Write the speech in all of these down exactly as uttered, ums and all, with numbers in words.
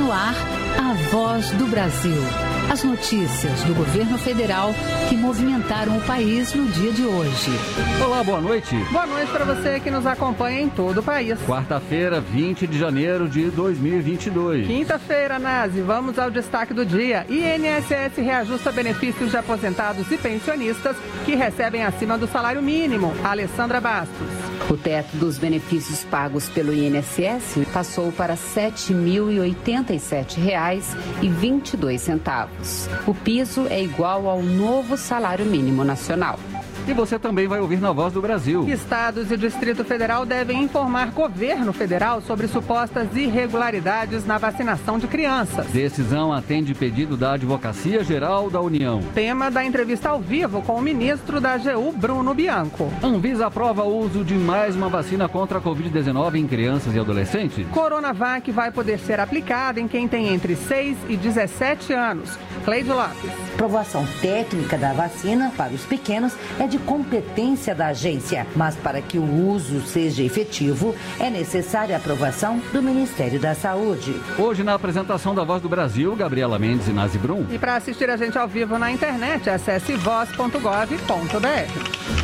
No ar, a Voz do Brasil. As notícias do governo federal que movimentaram o país no dia de hoje. Olá, boa noite. Boa noite para você que nos acompanha em todo o país. Quarta-feira, vinte de janeiro de dois mil e vinte e dois. Quinta-feira, Nazi, vamos ao destaque do dia. I N S S reajusta benefícios de aposentados e pensionistas que recebem acima do salário mínimo. Alessandra Bastos. O teto dos benefícios pagos pelo I N S S passou para sete mil e oitenta e sete reais e vinte e dois centavos. O piso é igual ao novo salário mínimo nacional. E você também vai ouvir na Voz do Brasil. Estados e Distrito Federal devem informar governo federal sobre supostas irregularidades na vacinação de crianças. Decisão atende pedido da Advocacia Geral da União. Tema da entrevista ao vivo com o ministro da A G U, Bruno Bianco. Anvisa aprova o uso de mais uma vacina contra a covid dezenove em crianças e adolescentes. Coronavac vai poder ser aplicada em quem tem entre seis e dezessete anos. Cleide Lopes. Aprovação técnica da vacina para os pequenos é de competência da agência, mas para que o uso seja efetivo, é necessária a aprovação do Ministério da Saúde. Hoje, na apresentação da Voz do Brasil, Gabriela Mendes e Nazi Brum. E para assistir a gente ao vivo na internet, acesse voz ponto gov ponto br.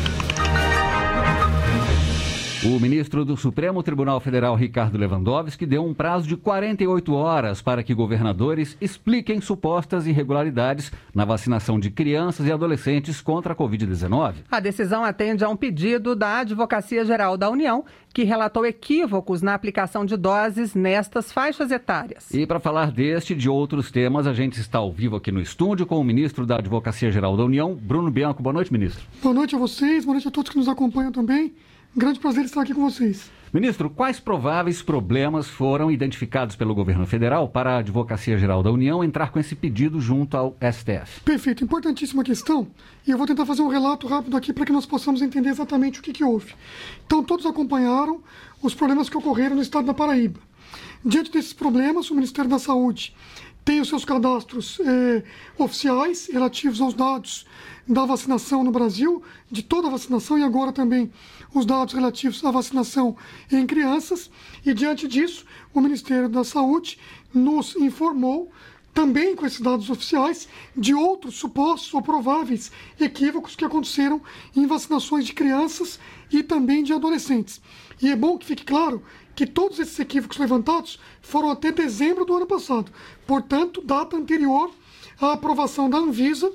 O ministro do Supremo Tribunal Federal, Ricardo Lewandowski, deu um prazo de quarenta e oito horas para que governadores expliquem supostas irregularidades na vacinação de crianças e adolescentes contra a covid dezenove. A decisão atende a um pedido da Advocacia Geral da União, que relatou equívocos na aplicação de doses nestas faixas etárias. E para falar deste e de outros temas, a gente está ao vivo aqui no estúdio com o ministro da Advocacia Geral da União, Bruno Bianco. Boa noite, ministro. Boa noite a vocês, boa noite a todos que nos acompanham também. Grande prazer estar aqui com vocês. Ministro, quais prováveis problemas foram identificados pelo governo federal para a Advocacia Geral da União entrar com esse pedido junto ao S T F? Perfeito, importantíssima questão. E eu vou tentar fazer um relato rápido aqui para que nós possamos entender exatamente o que, que houve. Então, todos acompanharam os problemas que ocorreram no estado da Paraíba. Diante desses problemas, o Ministério da Saúde tem os seus cadastros eh, oficiais relativos aos dados da vacinação no Brasil, de toda a vacinação e agora também os dados relativos à vacinação em crianças. E diante disso, o Ministério da Saúde nos informou, também com esses dados oficiais, de outros supostos ou prováveis equívocos que aconteceram em vacinações de crianças e também de adolescentes. E é bom que fique claro que todos esses equívocos levantados foram até dezembro do ano passado, portanto, data anterior à aprovação da Anvisa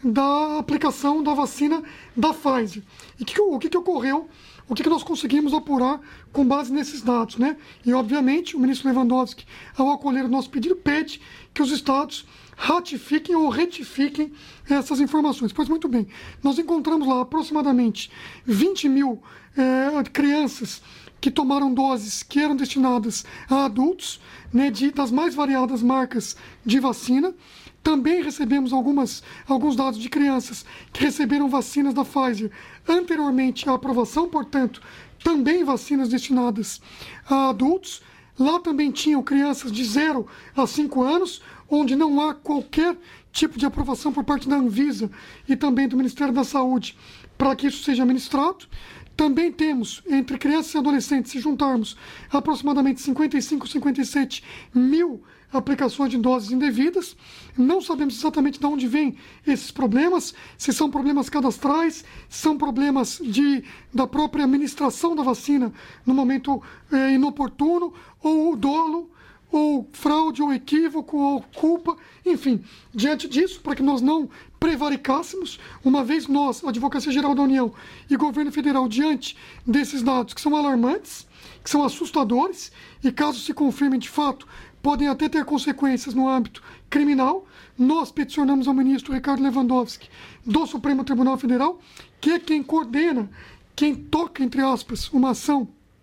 da aplicação da vacina da Pfizer. E que, o que, que ocorreu, o que, que nós conseguimos apurar com base nesses dados, né? E, obviamente, o ministro Lewandowski, ao acolher o nosso pedido, pede que os estados ratifiquem ou retifiquem essas informações. Pois muito bem, nós encontramos lá aproximadamente vinte mil é, crianças que tomaram doses que eram destinadas a adultos, né, de, das mais variadas marcas de vacina. Também recebemos algumas, alguns dados de crianças que receberam vacinas da Pfizer anteriormente à aprovação, portanto, também vacinas destinadas a adultos. Lá também tinham crianças de zero a cinco anos, onde não há qualquer tipo de aprovação por parte da Anvisa e também do Ministério da Saúde para que isso seja ministrado. Também temos, entre crianças e adolescentes, se juntarmos, aproximadamente cinquenta e cinco, cinquenta e sete mil aplicações de doses indevidas. Não sabemos exatamente de onde vêm esses problemas, se são problemas cadastrais, se são problemas de, da própria administração da vacina no momento é, inoportuno, ou dolo, ou fraude, ou equívoco, ou culpa, enfim. Diante disso, para que nós não prevaricássemos, uma vez nós, Advocacia Geral da União e Governo Federal, diante desses dados que são alarmantes, que são assustadores, e caso se confirmem de fato, podem até ter consequências no âmbito criminal, nós peticionamos ao ministro Ricardo Lewandowski do Supremo Tribunal Federal, que é quem coordena, quem toca, entre aspas, uma ação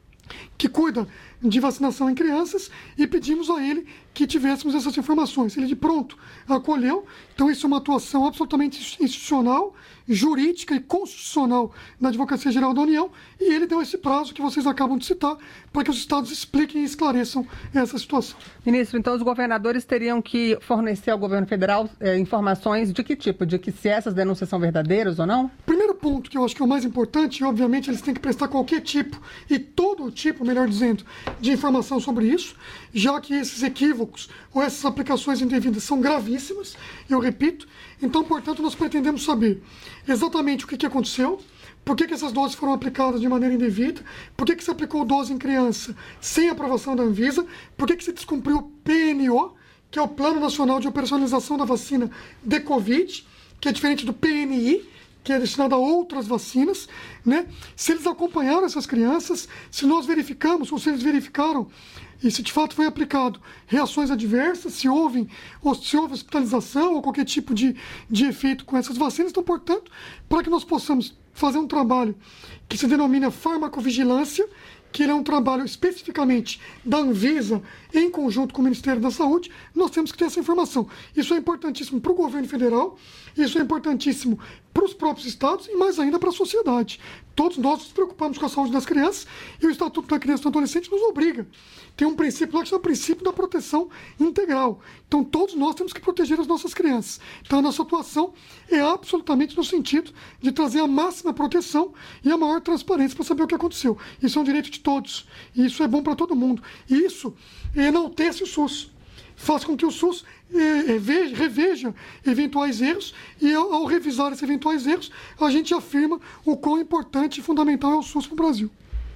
que cuida de vacinação em crianças, e pedimos a ele que tivéssemos essas informações. Ele de pronto acolheu, então isso é uma atuação absolutamente institucional, jurídica e constitucional da Advocacia Geral da União, e ele deu esse prazo que vocês acabam de citar para que os estados expliquem e esclareçam essa situação. Ministro, então os governadores teriam que fornecer ao governo federal eh, informações de que tipo? De que se essas denúncias são verdadeiras ou não? Primeiro ponto que eu acho que é o mais importante, e obviamente eles têm que prestar qualquer tipo, e todo tipo, melhor dizendo, de informação sobre isso, já que esses equívocos ou essas aplicações indevidas são gravíssimas, eu repito. Então, portanto, nós pretendemos saber exatamente o que, que aconteceu, por que, que essas doses foram aplicadas de maneira indevida, por que, que se aplicou dose em criança sem aprovação da Anvisa, por que, que se descumpriu o P N O, que é o Plano Nacional de Operacionalização da Vacina de Covid, que é diferente do P N I, que é destinado a outras vacinas, né? Se eles acompanharam essas crianças, se nós verificamos, ou se eles verificaram, e se de fato foi aplicado reações adversas, se houve, ou se houve hospitalização ou qualquer tipo de, de efeito com essas vacinas. Então, portanto, para que nós possamos fazer um trabalho que se denomina farmacovigilância, que é um trabalho especificamente da Anvisa em conjunto com o Ministério da Saúde, nós temos que ter essa informação. Isso é importantíssimo para o governo federal, isso é importantíssimo para os próprios estados e mais ainda para a sociedade. Todos nós nos preocupamos com a saúde das crianças e o Estatuto da Criança e do Adolescente nos obriga. Tem um princípio lá que é o princípio da proteção integral. Então todos nós temos que proteger as nossas crianças. Então a nossa atuação é absolutamente no sentido de trazer a máxima proteção e a maior transparência para saber o que aconteceu. Isso é um direito de todos. E isso é bom para todo mundo. E isso enaltece o SUS. Faz com que o SUS eh, veja, reveja eventuais erros e, ao, ao revisar esses eventuais erros, a gente afirma o quão importante e fundamental é o SUS para o Brasil.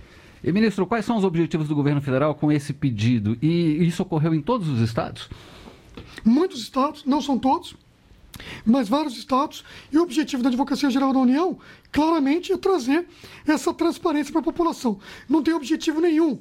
E, ministro, quais são os objetivos do governo federal com esse pedido? E isso ocorreu em todos os estados? Muitos estados, não são todos, mas vários estados. E o objetivo da Advocacia Geral da União, claramente, é trazer essa transparência para a população. Não tem objetivo nenhum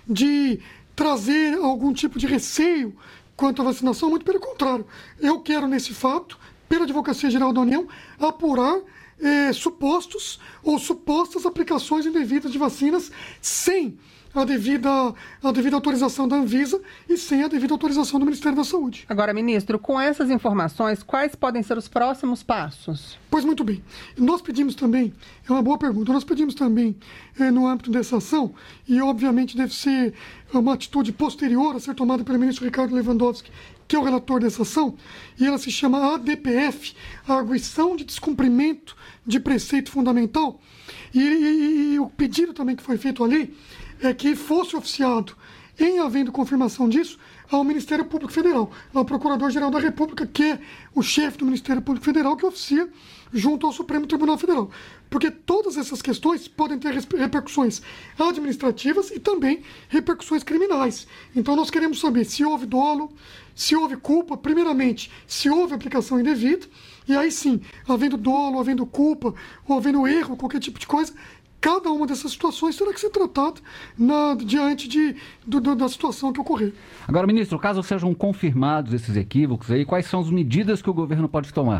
de trazer algum tipo de receio quanto à vacinação, muito pelo contrário. Eu quero, nesse fato, pela Advocacia Geral da União, apurar eh, supostos ou supostas aplicações indevidas de vacinas sem a devida, a devida autorização da Anvisa e sem a devida autorização do Ministério da Saúde. Agora, ministro, com essas informações, quais podem ser os próximos passos? Pois muito bem. Nós pedimos também, é uma boa pergunta, nós pedimos também eh, no âmbito dessa ação, e obviamente deve ser uma atitude posterior a ser tomada pelo ministro Ricardo Lewandowski, que é o relator dessa ação, e ela se chama A D P F, Arguição de Descumprimento de Preceito Fundamental, e, e, e o pedido também que foi feito ali é que fosse oficiado, em havendo confirmação disso, ao Ministério Público Federal, ao Procurador-Geral da República, que é o chefe do Ministério Público Federal, que oficia junto ao Supremo Tribunal Federal. Porque todas essas questões podem ter repercussões administrativas e também repercussões criminais. Então nós queremos saber se houve dolo, se houve culpa, primeiramente, se houve aplicação indevida, e aí sim, havendo dolo, havendo culpa, ou havendo erro, qualquer tipo de coisa, cada uma dessas situações terá que ser tratada na, diante de, do, do, da situação que ocorrer. Agora, ministro, caso sejam confirmados esses equívocos, aí, quais são as medidas que o governo pode tomar?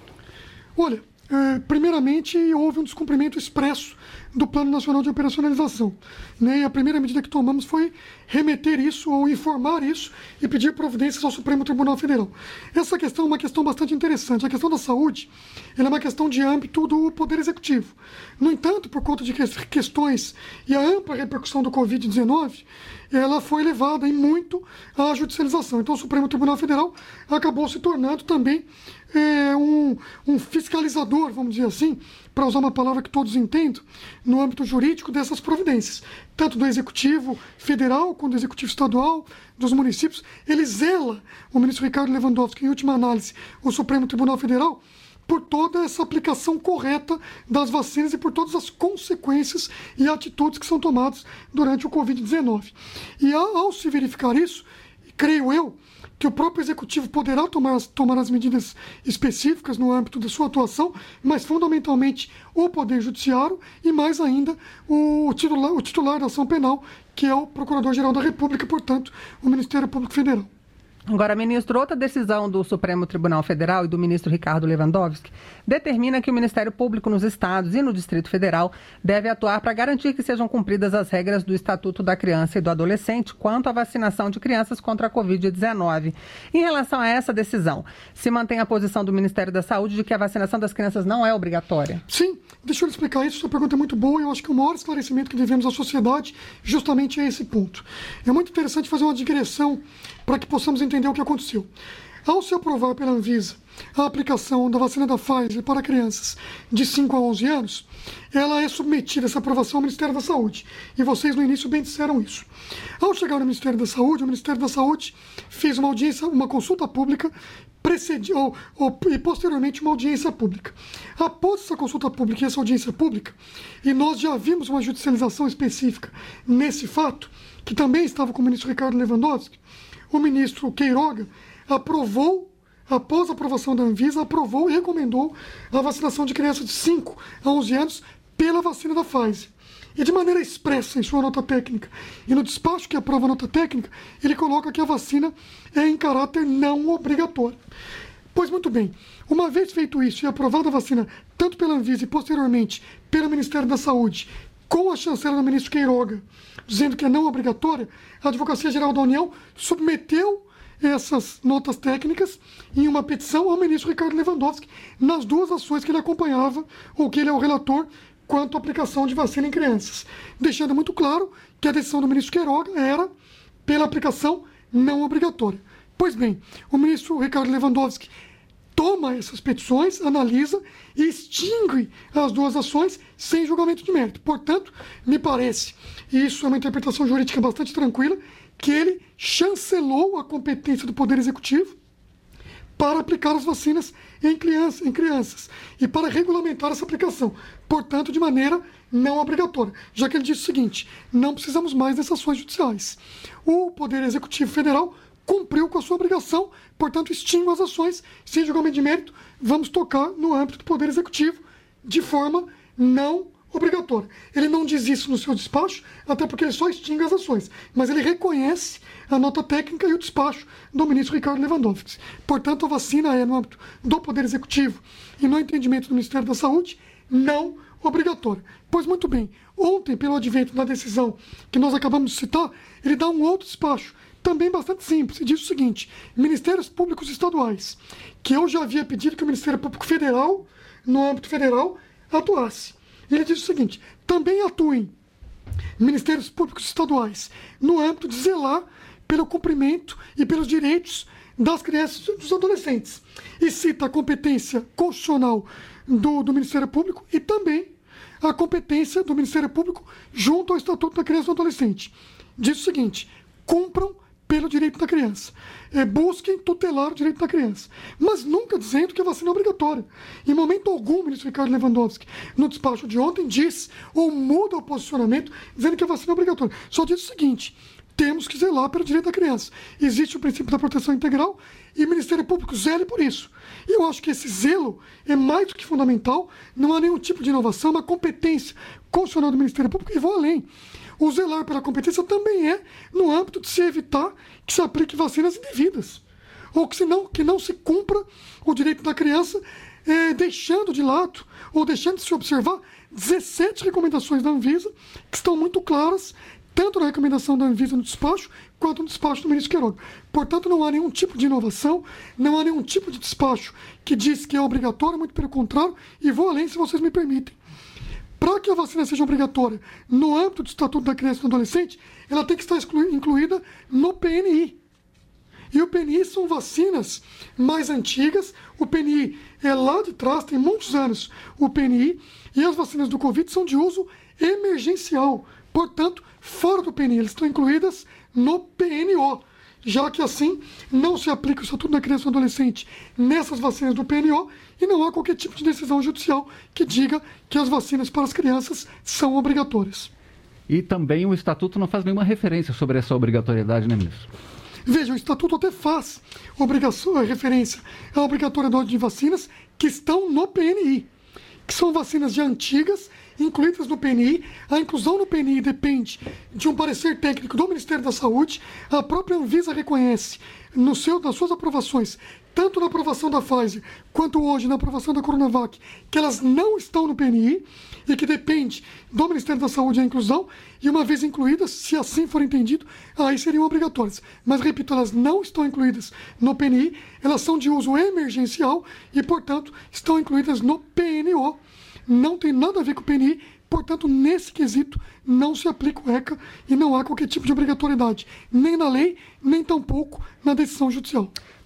Olha, é, primeiramente houve um descumprimento expresso do Plano Nacional de Operacionalização, né? E a primeira medida que tomamos foi remeter isso ou informar isso e pedir providências ao Supremo Tribunal Federal. Essa questão é uma questão bastante interessante. A questão da saúde ela é uma questão de âmbito do Poder Executivo. No entanto, por conta de questões e a ampla repercussão do covid dezenove, ela foi levada em muito à judicialização. Então o Supremo Tribunal Federal acabou se tornando também é, um, um fiscalizador, vamos dizer assim, para usar uma palavra que todos entendem, no âmbito jurídico dessas providências, tanto do Executivo Federal quanto do Executivo Estadual, dos municípios. Ele zela, o ministro Ricardo Lewandowski, em última análise, o Supremo Tribunal Federal, por toda essa aplicação correta das vacinas e por todas as consequências e atitudes que são tomadas durante o covid dezenove. E ao, ao se verificar isso, creio eu, que o próprio Executivo poderá tomar, tomar as medidas específicas no âmbito da sua atuação, mas fundamentalmente o Poder Judiciário e mais ainda o titular, o titular da ação penal, que é o Procurador-Geral da República, portanto, o Ministério Público Federal. Agora, ministro, outra decisão do Supremo Tribunal Federal e do ministro Ricardo Lewandowski determina que o Ministério Público nos estados e no Distrito Federal deve atuar para garantir que sejam cumpridas as regras do Estatuto da Criança e do Adolescente quanto à vacinação de crianças contra a covid dezenove. Em relação a essa decisão, se mantém a posição do Ministério da Saúde de que a vacinação das crianças não é obrigatória? Sim, deixa eu explicar isso. Sua pergunta é muito boa e eu acho que o maior esclarecimento que devemos à sociedade justamente é esse ponto. É muito interessante fazer uma digressão para que possamos entender o que aconteceu. Ao se aprovar pela Anvisa a aplicação da vacina da Pfizer para crianças de cinco a onze anos, ela é submetida, essa aprovação, ao Ministério da Saúde. E vocês no início bem disseram isso. Ao chegar no Ministério da Saúde, o Ministério da Saúde fez uma audiência, uma consulta pública, precedi, ou, ou, e posteriormente uma audiência pública. Após essa consulta pública e essa audiência pública, e nós já vimos uma judicialização específica nesse fato, que também estava com o ministro Ricardo Lewandowski, o ministro Queiroga aprovou, após a aprovação da Anvisa, aprovou e recomendou a vacinação de crianças de cinco a onze anos pela vacina da Pfizer. E de maneira expressa em sua nota técnica, e no despacho que aprova a nota técnica, ele coloca que a vacina é em caráter não obrigatório. Pois muito bem, uma vez feito isso e aprovada a vacina tanto pela Anvisa e posteriormente pelo Ministério da Saúde, com a chancela do ministro Queiroga, dizendo que é não obrigatória, a Advocacia Geral da União submeteu essas notas técnicas em uma petição ao ministro Ricardo Lewandowski nas duas ações que ele acompanhava, ou que ele é o relator, quanto à aplicação de vacina em crianças, deixando muito claro que a decisão do ministro Queiroga era pela aplicação não obrigatória. Pois bem, o ministro Ricardo Lewandowski toma essas petições, analisa e extingue as duas ações sem julgamento de mérito. Portanto, me parece, e isso é uma interpretação jurídica bastante tranquila, que ele chancelou a competência do Poder Executivo para aplicar as vacinas em, criança, em crianças e para regulamentar essa aplicação, portanto, de maneira não obrigatória, já que ele disse o seguinte: não precisamos mais dessas ações judiciais. O Poder Executivo Federal cumpriu com a sua obrigação, portanto, extingue as ações sem julgamento de mérito, vamos tocar no âmbito do Poder Executivo de forma não obrigatória. Ele não diz isso no seu despacho, até porque ele só extingue as ações, mas ele reconhece a nota técnica e o despacho do ministro Ricardo Lewandowski. Portanto, a vacina é, no âmbito do Poder Executivo e no entendimento do Ministério da Saúde, não obrigatória. Pois muito bem, ontem, pelo advento da decisão que nós acabamos de citar, ele dá um outro despacho, também bastante simples, e diz o seguinte: Ministérios Públicos Estaduais, que eu já havia pedido que o Ministério Público Federal, no âmbito federal, atuasse. Ele diz o seguinte: também atuem Ministérios Públicos Estaduais no âmbito de zelar pelo cumprimento e pelos direitos das crianças e dos adolescentes. E cita a competência constitucional do, do Ministério Público e também a competência do Ministério Público junto ao Estatuto da Criança e do Adolescente. Diz o seguinte: cumpram pelo direito da criança. É, busquem tutelar o direito da criança. Mas nunca dizendo que a vacina é obrigatória. Em momento algum, o ministro Ricardo Lewandowski, no despacho de ontem, diz ou muda o posicionamento dizendo que a vacina é obrigatória. Só diz o seguinte: temos que zelar pelo direito da criança. Existe o princípio da proteção integral e o Ministério Público zele por isso. E eu acho que esse zelo é mais do que fundamental, não há nenhum tipo de inovação, uma competência constitucional do Ministério Público, e vou além. O zelar pela competência também é no âmbito de se evitar que se aplique vacinas indevidas, ou que, senão, que não se cumpra o direito da criança, é, deixando de lado, ou deixando de se observar dezessete recomendações da Anvisa, que estão muito claras, tanto na recomendação da Anvisa no despacho, quanto no despacho do ministro Queiroga. Portanto, não há nenhum tipo de inovação, não há nenhum tipo de despacho que diz que é obrigatório, muito pelo contrário, e vou além, se vocês me permitem. Para que a vacina seja obrigatória no âmbito do Estatuto da Criança e do Adolescente, ela tem que estar exclu- incluída no P N I. E o P N I são vacinas mais antigas, o P N I é lá de trás, tem muitos anos o P N I, e as vacinas do Covid são de uso emergencial, portanto, fora do P N I, elas estão incluídas no P N O, já que assim não se aplica o Estatuto da Criança e do Adolescente nessas vacinas do P N O e não há qualquer tipo de decisão judicial que diga que as vacinas para as crianças são obrigatórias. E também o Estatuto não faz nenhuma referência sobre essa obrigatoriedade, né, ministro? Veja, o Estatuto até faz obrigação, a referência à obrigatoriedade de vacinas que estão no P N I, que são vacinas já antigas, incluídas no P N I. A inclusão no P N I depende de um parecer técnico do Ministério da Saúde. A própria Anvisa reconhece no seu, nas suas aprovações, tanto na aprovação da Pfizer quanto hoje na aprovação da Coronavac, que elas não estão no P N I e que depende do Ministério da Saúde a inclusão, e uma vez incluídas, se assim for entendido, aí seriam obrigatórias. Mas, repito, elas não estão incluídas no P N I, elas são de uso emergencial e, portanto, estão incluídas no P N O. Não tem nada a ver com o P N I, portanto, nesse quesito, não se aplica o ECA e não há qualquer tipo de obrigatoriedade, nem na lei, nem tampouco na decisão judicial.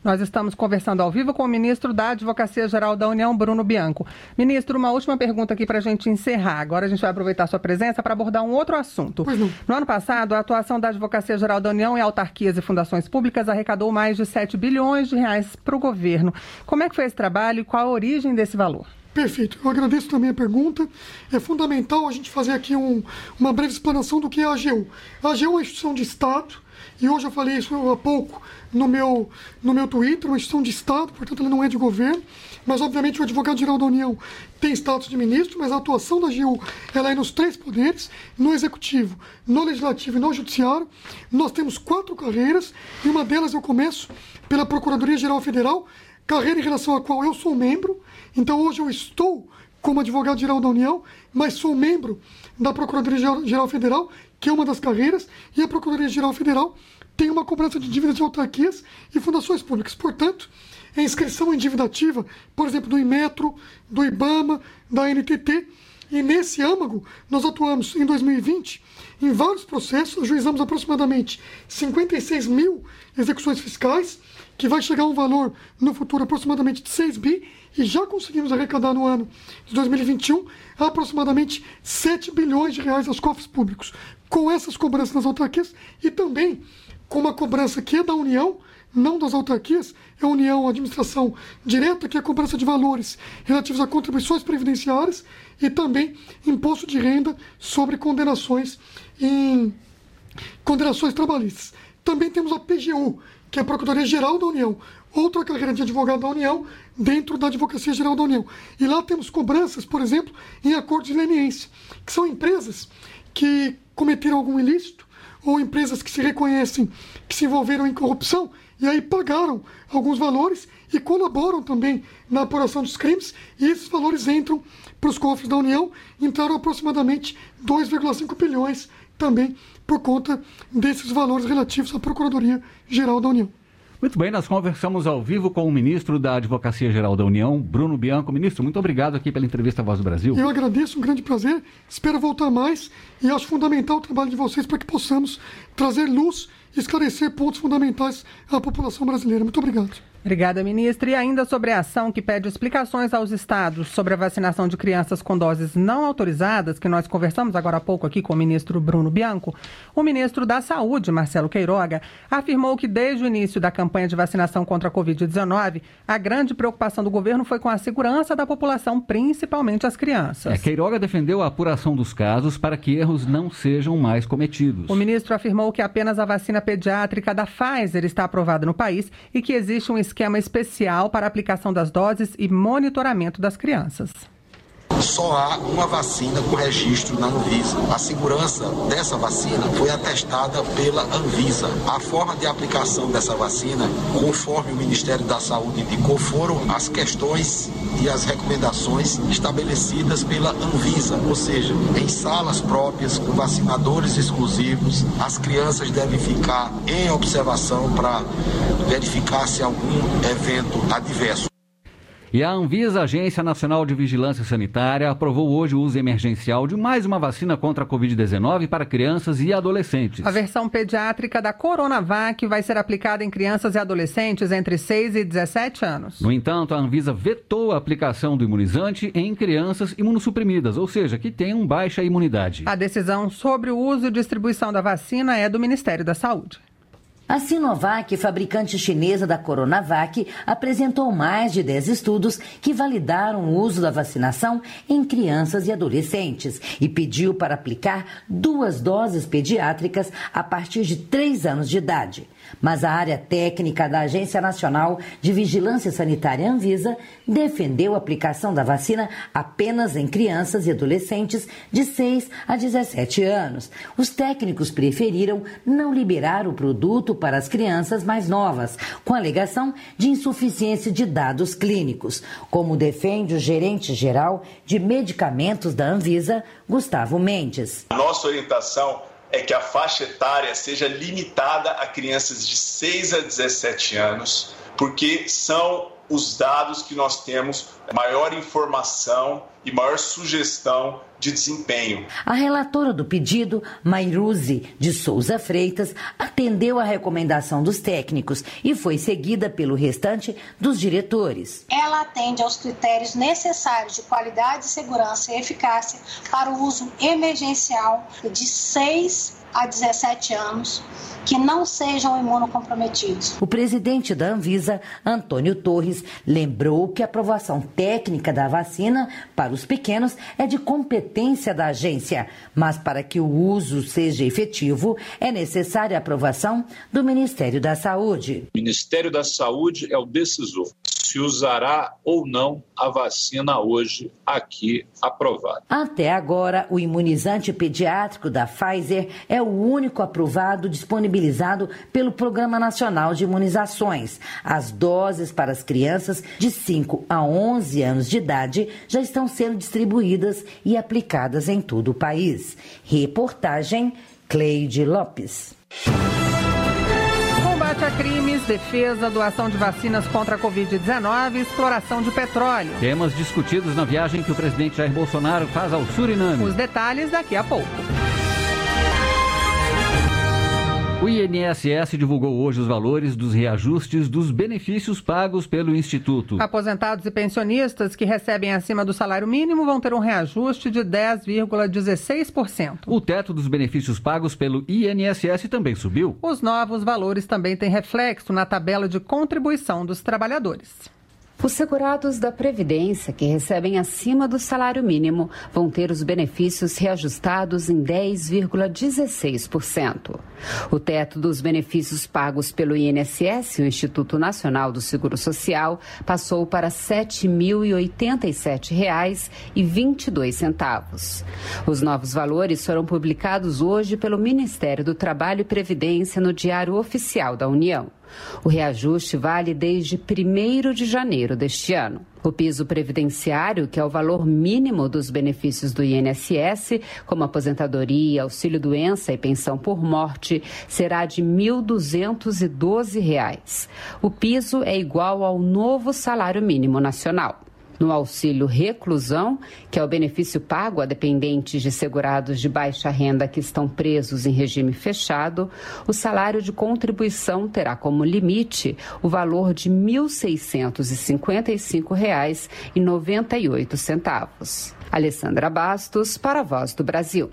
Nós estamos conversando ao vivo com o ministro da Advocacia Geral da União, Bruno Bianco. Ministro, uma última pergunta aqui para a gente encerrar. Agora a gente vai aproveitar a sua presença para abordar um outro assunto. No ano passado, a atuação da Advocacia Geral da União em autarquias e fundações públicas arrecadou mais de sete bilhões de reais para o governo. Como é que foi esse trabalho e qual a origem desse valor? Perfeito. Eu agradeço também a pergunta. É fundamental a gente fazer aqui um, uma breve explanação do que é a AGU. A AGU é uma instituição de Estado, e hoje eu falei isso há pouco no meu, no meu Twitter, uma instituição de Estado, portanto ela não é de governo, mas obviamente o advogado-geral da União tem status de ministro, mas a atuação da AGU ela é nos três poderes, no Executivo, no Legislativo e no Judiciário. Nós temos quatro carreiras, e uma delas eu começo pela Procuradoria-Geral Federal, carreira em relação à qual eu sou membro. Então hoje eu estou como advogado-geral da União, mas sou membro da Procuradoria-Geral Federal, que é uma das carreiras, e a Procuradoria-Geral Federal tem uma cobrança de dívidas de autarquias e fundações públicas. Portanto, a inscrição em dívida ativa, por exemplo, do Inmetro, do IBAMA, da N T T, e nesse âmago nós atuamos em dois mil e vinte em vários processos, ajuizamos aproximadamente cinquenta e seis mil execuções fiscais, que vai chegar a um valor no futuro aproximadamente de seis bi, e já conseguimos arrecadar no ano de dois mil e vinte e um aproximadamente sete bilhões de reais aos cofres públicos, com essas cobranças nas autarquias e também com uma cobrança que é da União, não das autarquias, é a União, a administração direta, que é a cobrança de valores relativos a contribuições previdenciárias e também imposto de renda sobre condenações em condenações trabalhistas. Também temos a P G U, que é a Procuradoria-Geral da União, outra carreira de advogado da União dentro da Advocacia Geral da União. E lá temos cobranças, por exemplo, em acordos de leniência, que são empresas que cometeram algum ilícito ou empresas que se reconhecem que se envolveram em corrupção e aí pagaram alguns valores e colaboram também na apuração dos crimes, e esses valores entram para os cofres da União, entraram aproximadamente dois vírgula cinco bilhões também por conta desses valores relativos à Procuradoria-Geral da União. Muito bem, nós conversamos ao vivo com o ministro da Advocacia Geral da União, Bruno Bianco. Ministro, muito obrigado aqui pela entrevista à Voz do Brasil. Eu agradeço, um grande prazer, espero voltar mais e acho fundamental o trabalho de vocês para que possamos trazer luz e esclarecer pontos fundamentais à população brasileira. Muito obrigado. Obrigada, ministra. E ainda sobre a ação que pede explicações aos estados sobre a vacinação de crianças com doses não autorizadas, que nós conversamos agora há pouco aqui com o ministro Bruno Bianco, o ministro da Saúde, Marcelo Queiroga, afirmou que desde o início da campanha de vacinação contra a covid dezenove, a grande preocupação do governo foi com a segurança da população, principalmente as crianças. É, Queiroga defendeu a apuração dos casos para que erros não sejam mais cometidos. O ministro afirmou que apenas a vacina pediátrica da Pfizer está aprovada no país e que existe um esquema especial para a aplicação das doses e monitoramento das crianças. Só há uma vacina com registro na Anvisa. A segurança dessa vacina foi atestada pela Anvisa. A forma de aplicação dessa vacina, conforme o Ministério da Saúde indicou, foram as questões e as recomendações estabelecidas pela Anvisa, ou seja, em salas próprias, com vacinadores exclusivos. As crianças devem ficar em observação para verificar se há algum evento adverso. E a Anvisa, Agência Nacional de Vigilância Sanitária, aprovou hoje o uso emergencial de mais uma vacina contra a covid dezenove para crianças e adolescentes. A versão pediátrica da Coronavac vai ser aplicada em crianças e adolescentes entre seis e dezessete anos. No entanto, a Anvisa vetou a aplicação do imunizante em crianças imunossuprimidas, ou seja, que tenham baixa imunidade. A decisão sobre o uso e distribuição da vacina é do Ministério da Saúde. A Sinovac, fabricante chinesa da Coronavac, apresentou mais de dez estudos que validaram o uso da vacinação em crianças e adolescentes e pediu para aplicar duas doses pediátricas a partir de três anos de idade. Mas a área técnica da Agência Nacional de Vigilância Sanitária, Anvisa, defendeu a aplicação da vacina apenas em crianças e adolescentes de seis a dezessete anos. Os técnicos preferiram não liberar o produto para as crianças mais novas, com a alegação de insuficiência de dados clínicos, como defende o gerente-geral de medicamentos da Anvisa, Gustavo Mendes. A nossa orientação é que a faixa etária seja limitada a crianças de seis a dezessete anos, porque são os dados que nós temos maior informação e maior sugestão de desempenho. A relatora do pedido, Mairuzi de Souza Freitas, atendeu a recomendação dos técnicos e foi seguida pelo restante dos diretores. Ela atende aos critérios necessários de qualidade, segurança e eficácia para o uso emergencial de seis a dezessete anos, que não sejam imunocomprometidos. O presidente da Anvisa, Antônio Torres, lembrou que a aprovação técnica da vacina para os pequenos é de competência da agência, mas para que o uso seja efetivo, é necessária a aprovação do Ministério da Saúde. O Ministério da Saúde é o decisor se usará ou não a vacina hoje aqui aprovada. Até agora, o imunizante pediátrico da Pfizer é o único aprovado disponibilizado pelo Programa Nacional de Imunizações. As doses para as crianças de cinco a onze anos de idade já estão sendo distribuídas e aplicadas em todo o país. Reportagem Cleide Lopes. Combate a crimes, defesa, doação de vacinas contra a covid dezenove e exploração de petróleo. Temas discutidos na viagem que o presidente Jair Bolsonaro faz ao Suriname. Os detalhes daqui a pouco. O I N S S divulgou hoje os valores dos reajustes dos benefícios pagos pelo Instituto. Aposentados e pensionistas que recebem acima do salário mínimo vão ter um reajuste de dez vírgula dezesseis por cento. O teto dos benefícios pagos pelo I N S S também subiu. Os novos valores também têm reflexo na tabela de contribuição dos trabalhadores. Os segurados da Previdência que recebem acima do salário mínimo vão ter os benefícios reajustados em dez vírgula dezesseis por cento. O teto dos benefícios pagos pelo I N S S, o Instituto Nacional do Seguro Social, passou para sete mil e oitenta e sete reais e vinte e dois centavos. Os novos valores foram publicados hoje pelo Ministério do Trabalho e Previdência no Diário Oficial da União. O reajuste vale desde primeiro de janeiro deste ano. O piso previdenciário, que é o valor mínimo dos benefícios do I N S S, como aposentadoria, auxílio-doença e pensão por morte, será de mil duzentos e doze reais. O piso é igual ao novo salário mínimo nacional. No auxílio reclusão, que é o benefício pago a dependentes de segurados de baixa renda que estão presos em regime fechado, o salário de contribuição terá como limite o valor de mil seiscentos e cinquenta e cinco reais e noventa e oito centavos. Alessandra Bastos, para a Voz do Brasil.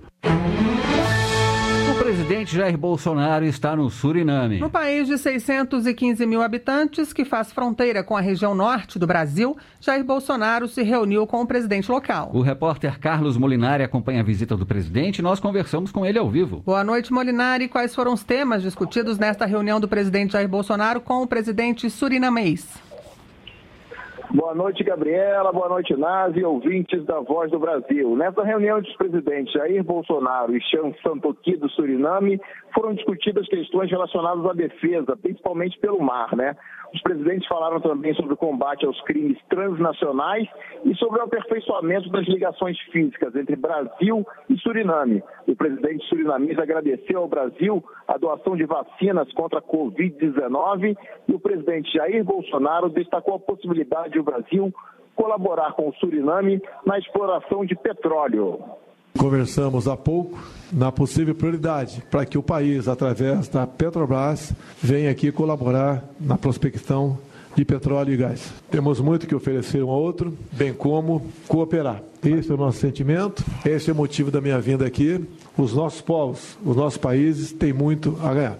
O presidente Jair Bolsonaro está no Suriname. No país de seiscentos e quinze mil habitantes, que faz fronteira com a região norte do Brasil, Jair Bolsonaro se reuniu com o presidente local. O repórter Carlos Molinari acompanha a visita do presidente e nós conversamos com ele ao vivo. Boa noite, Molinari. Quais foram os temas discutidos nesta reunião do presidente Jair Bolsonaro com o presidente surinamês? Boa noite, Gabriela. Boa noite, Nazi, ouvintes da Voz do Brasil. Nessa reunião dos presidentes Jair Bolsonaro e Chan Santoki do Suriname, foram discutidas questões relacionadas à defesa, principalmente pelo mar, né? Os presidentes falaram também sobre o combate aos crimes transnacionais e sobre o aperfeiçoamento das ligações físicas entre Brasil e Suriname. O presidente surinamês agradeceu ao Brasil a doação de vacinas contra a covid dezenove e o presidente Jair Bolsonaro destacou a possibilidade de o Brasil colaborar com o Suriname na exploração de petróleo. Conversamos há pouco na possível prioridade para que o país, através da Petrobras, venha aqui colaborar na prospecção de petróleo e gás. Temos muito que oferecer um ao outro, bem como cooperar. Esse é o nosso sentimento, esse é o motivo da minha vinda aqui. Os nossos povos, os nossos países têm muito a ganhar.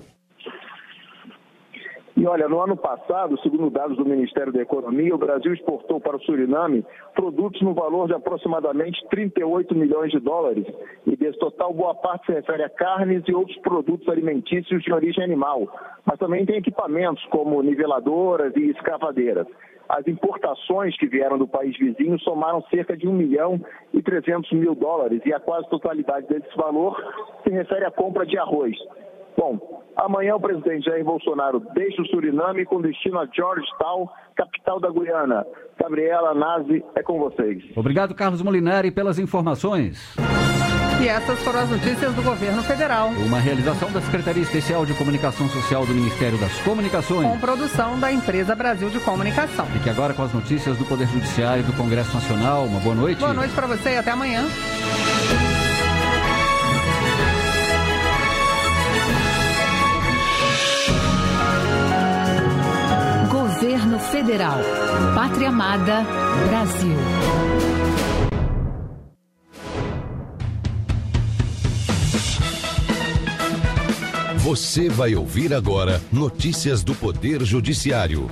E olha, no ano passado, segundo dados do Ministério da Economia, o Brasil exportou para o Suriname produtos no valor de aproximadamente trinta e oito milhões de dólares. E desse total, boa parte se refere a carnes e outros produtos alimentícios de origem animal. Mas também tem equipamentos como niveladoras e escavadeiras. As importações que vieram do país vizinho somaram cerca de um milhão e trezentos mil dólares. E a quase totalidade desse valor se refere à compra de arroz. Bom, amanhã o presidente Jair Bolsonaro deixa o Suriname com destino a Georgetown, capital da Guiana. Gabriela, Nazi, é com vocês. Obrigado, Carlos Molinari, pelas informações. E essas foram as notícias do governo federal. Uma realização da Secretaria Especial de Comunicação Social do Ministério das Comunicações. Com produção da Empresa Brasil de Comunicação. Fique agora com as notícias do Poder Judiciário e do Congresso Nacional. Uma boa noite. Boa noite para você e até amanhã. Federal. Pátria Amada, Brasil. Você vai ouvir agora notícias do Poder Judiciário.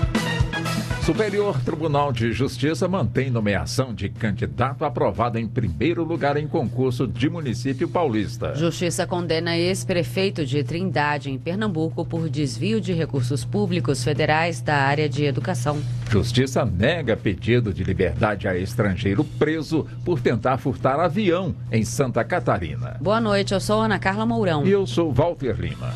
Superior Tribunal de Justiça mantém nomeação de candidato aprovado em primeiro lugar em concurso de município paulista. Justiça condena ex-prefeito de Trindade, em Pernambuco, por desvio de recursos públicos federais da área de educação. Justiça nega pedido de liberdade a estrangeiro preso por tentar furtar avião em Santa Catarina. Boa noite, eu sou Ana Carla Mourão. E eu sou Walter Lima.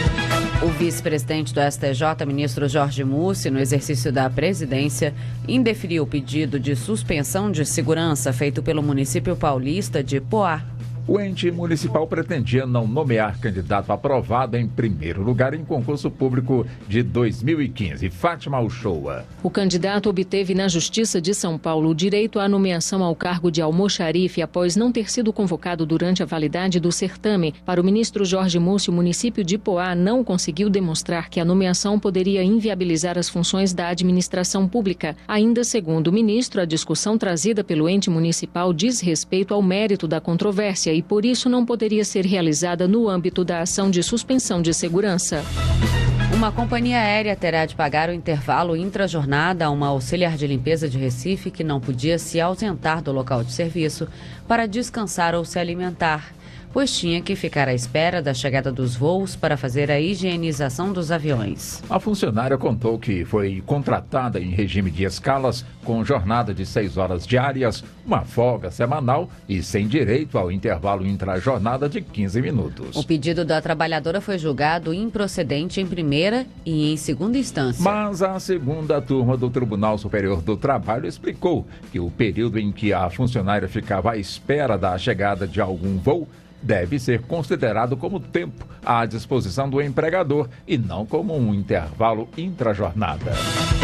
O vice-presidente do S T J, ministro Jorge Mussi, no exercício da presidência, indeferiu o pedido de suspensão de segurança feito pelo município paulista de Poá. O ente municipal pretendia não nomear candidato aprovado em primeiro lugar em concurso público de dois mil e quinze. Fátima Uchoa. O candidato obteve na Justiça de São Paulo o direito à nomeação ao cargo de almoxarife após não ter sido convocado durante a validade do certame. Para o ministro Jorge Mussi, o município de Poá não conseguiu demonstrar que a nomeação poderia inviabilizar as funções da administração pública. Ainda segundo o ministro, a discussão trazida pelo ente municipal diz respeito ao mérito da controvérsia e, por isso, não poderia ser realizada no âmbito da ação de suspensão de segurança. Uma companhia aérea terá de pagar o intervalo intrajornada a uma auxiliar de limpeza de Recife que não podia se ausentar do local de serviço para descansar ou se alimentar, pois tinha que ficar à espera da chegada dos voos para fazer a higienização dos aviões. A funcionária contou que foi contratada em regime de escalas, com jornada de seis horas diárias, uma folga semanal e sem direito ao intervalo intrajornada de quinze minutos. O pedido da trabalhadora foi julgado improcedente em primeira e em segunda instância. Mas a segunda turma do Tribunal Superior do Trabalho explicou que o período em que a funcionária ficava à espera da chegada de algum voo deve ser considerado como tempo à disposição do empregador e não como um intervalo intrajornada.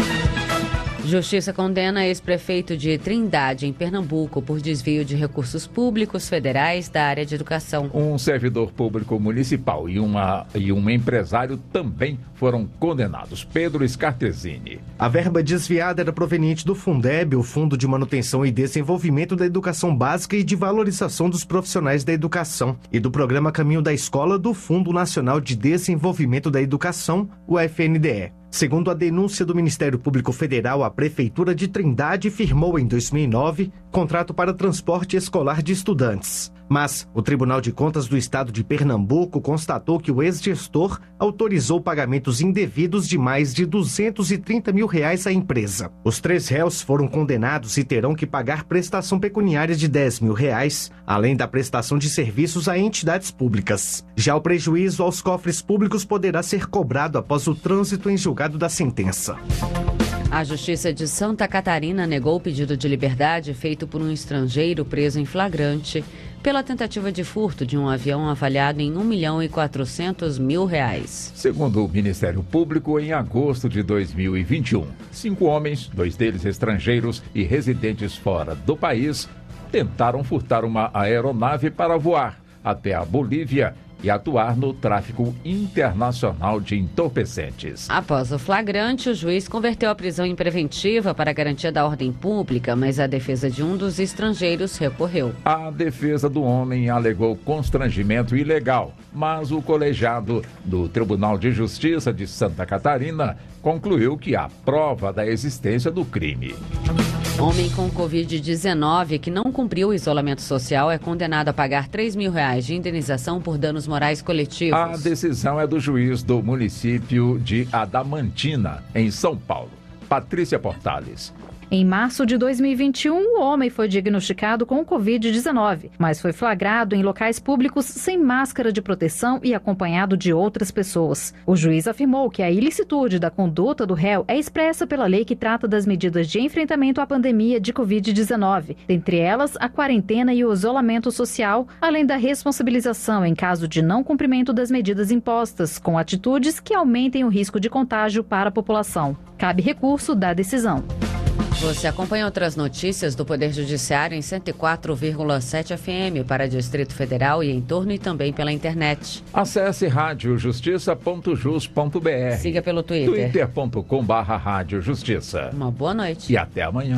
Justiça condena ex-prefeito de Trindade, em Pernambuco, por desvio de recursos públicos federais da área de educação. Um servidor público municipal e, uma, e um empresário também foram condenados. Pedro Scartesini. A verba desviada era proveniente do Fundeb, o Fundo de Manutenção e Desenvolvimento da Educação Básica e de Valorização dos Profissionais da Educação, e do Programa Caminho da Escola do Fundo Nacional de Desenvolvimento da Educação, o F N D E. Segundo a denúncia do Ministério Público Federal, a Prefeitura de Trindade firmou em dois mil e nove contrato para transporte escolar de estudantes. Mas o Tribunal de Contas do Estado de Pernambuco constatou que o ex-gestor autorizou pagamentos indevidos de mais de duzentos e trinta mil reais à empresa. Os três réus foram condenados e terão que pagar prestação pecuniária de dez mil reais, além da prestação de serviços a entidades públicas. Já o prejuízo aos cofres públicos poderá ser cobrado após o trânsito em julgado da sentença. A Justiça de Santa Catarina negou o pedido de liberdade feito por um estrangeiro preso em flagrante pela tentativa de furto de um avião avaliado em um milhão e quatrocentos mil reais. Segundo o Ministério Público, em agosto de dois mil e vinte e um, cinco homens, dois deles estrangeiros e residentes fora do país, tentaram furtar uma aeronave para voar até a Bolívia e atuar no tráfico internacional de entorpecentes. Após o flagrante, o juiz converteu a prisão em preventiva para garantia da ordem pública, mas a defesa de um dos estrangeiros recorreu. A defesa do homem alegou constrangimento ilegal, mas o colegiado do Tribunal de Justiça de Santa Catarina concluiu que há prova da existência do crime. Homem com covid dezenove que não cumpriu o isolamento social é condenado a pagar três mil reais de indenização por danos morais coletivos. A decisão é do juiz do município de Adamantina, em São Paulo, Patrícia Portales. Em março de dois mil e vinte e um, o homem foi diagnosticado com covid dezenove, mas foi flagrado em locais públicos sem máscara de proteção e acompanhado de outras pessoas. O juiz afirmou que a ilicitude da conduta do réu é expressa pela lei que trata das medidas de enfrentamento à pandemia de covid dezenove, dentre elas a quarentena e o isolamento social, além da responsabilização em caso de não cumprimento das medidas impostas, com atitudes que aumentem o risco de contágio para a população. Cabe recurso da decisão. Você acompanha outras notícias do Poder Judiciário em cento e quatro vírgula sete F M para Distrito Federal e em torno e também pela internet. Acesse rádio justiça ponto jus ponto b r. Siga pelo Twitter. twitter ponto com barra rádio justiça. Uma boa noite. E até amanhã.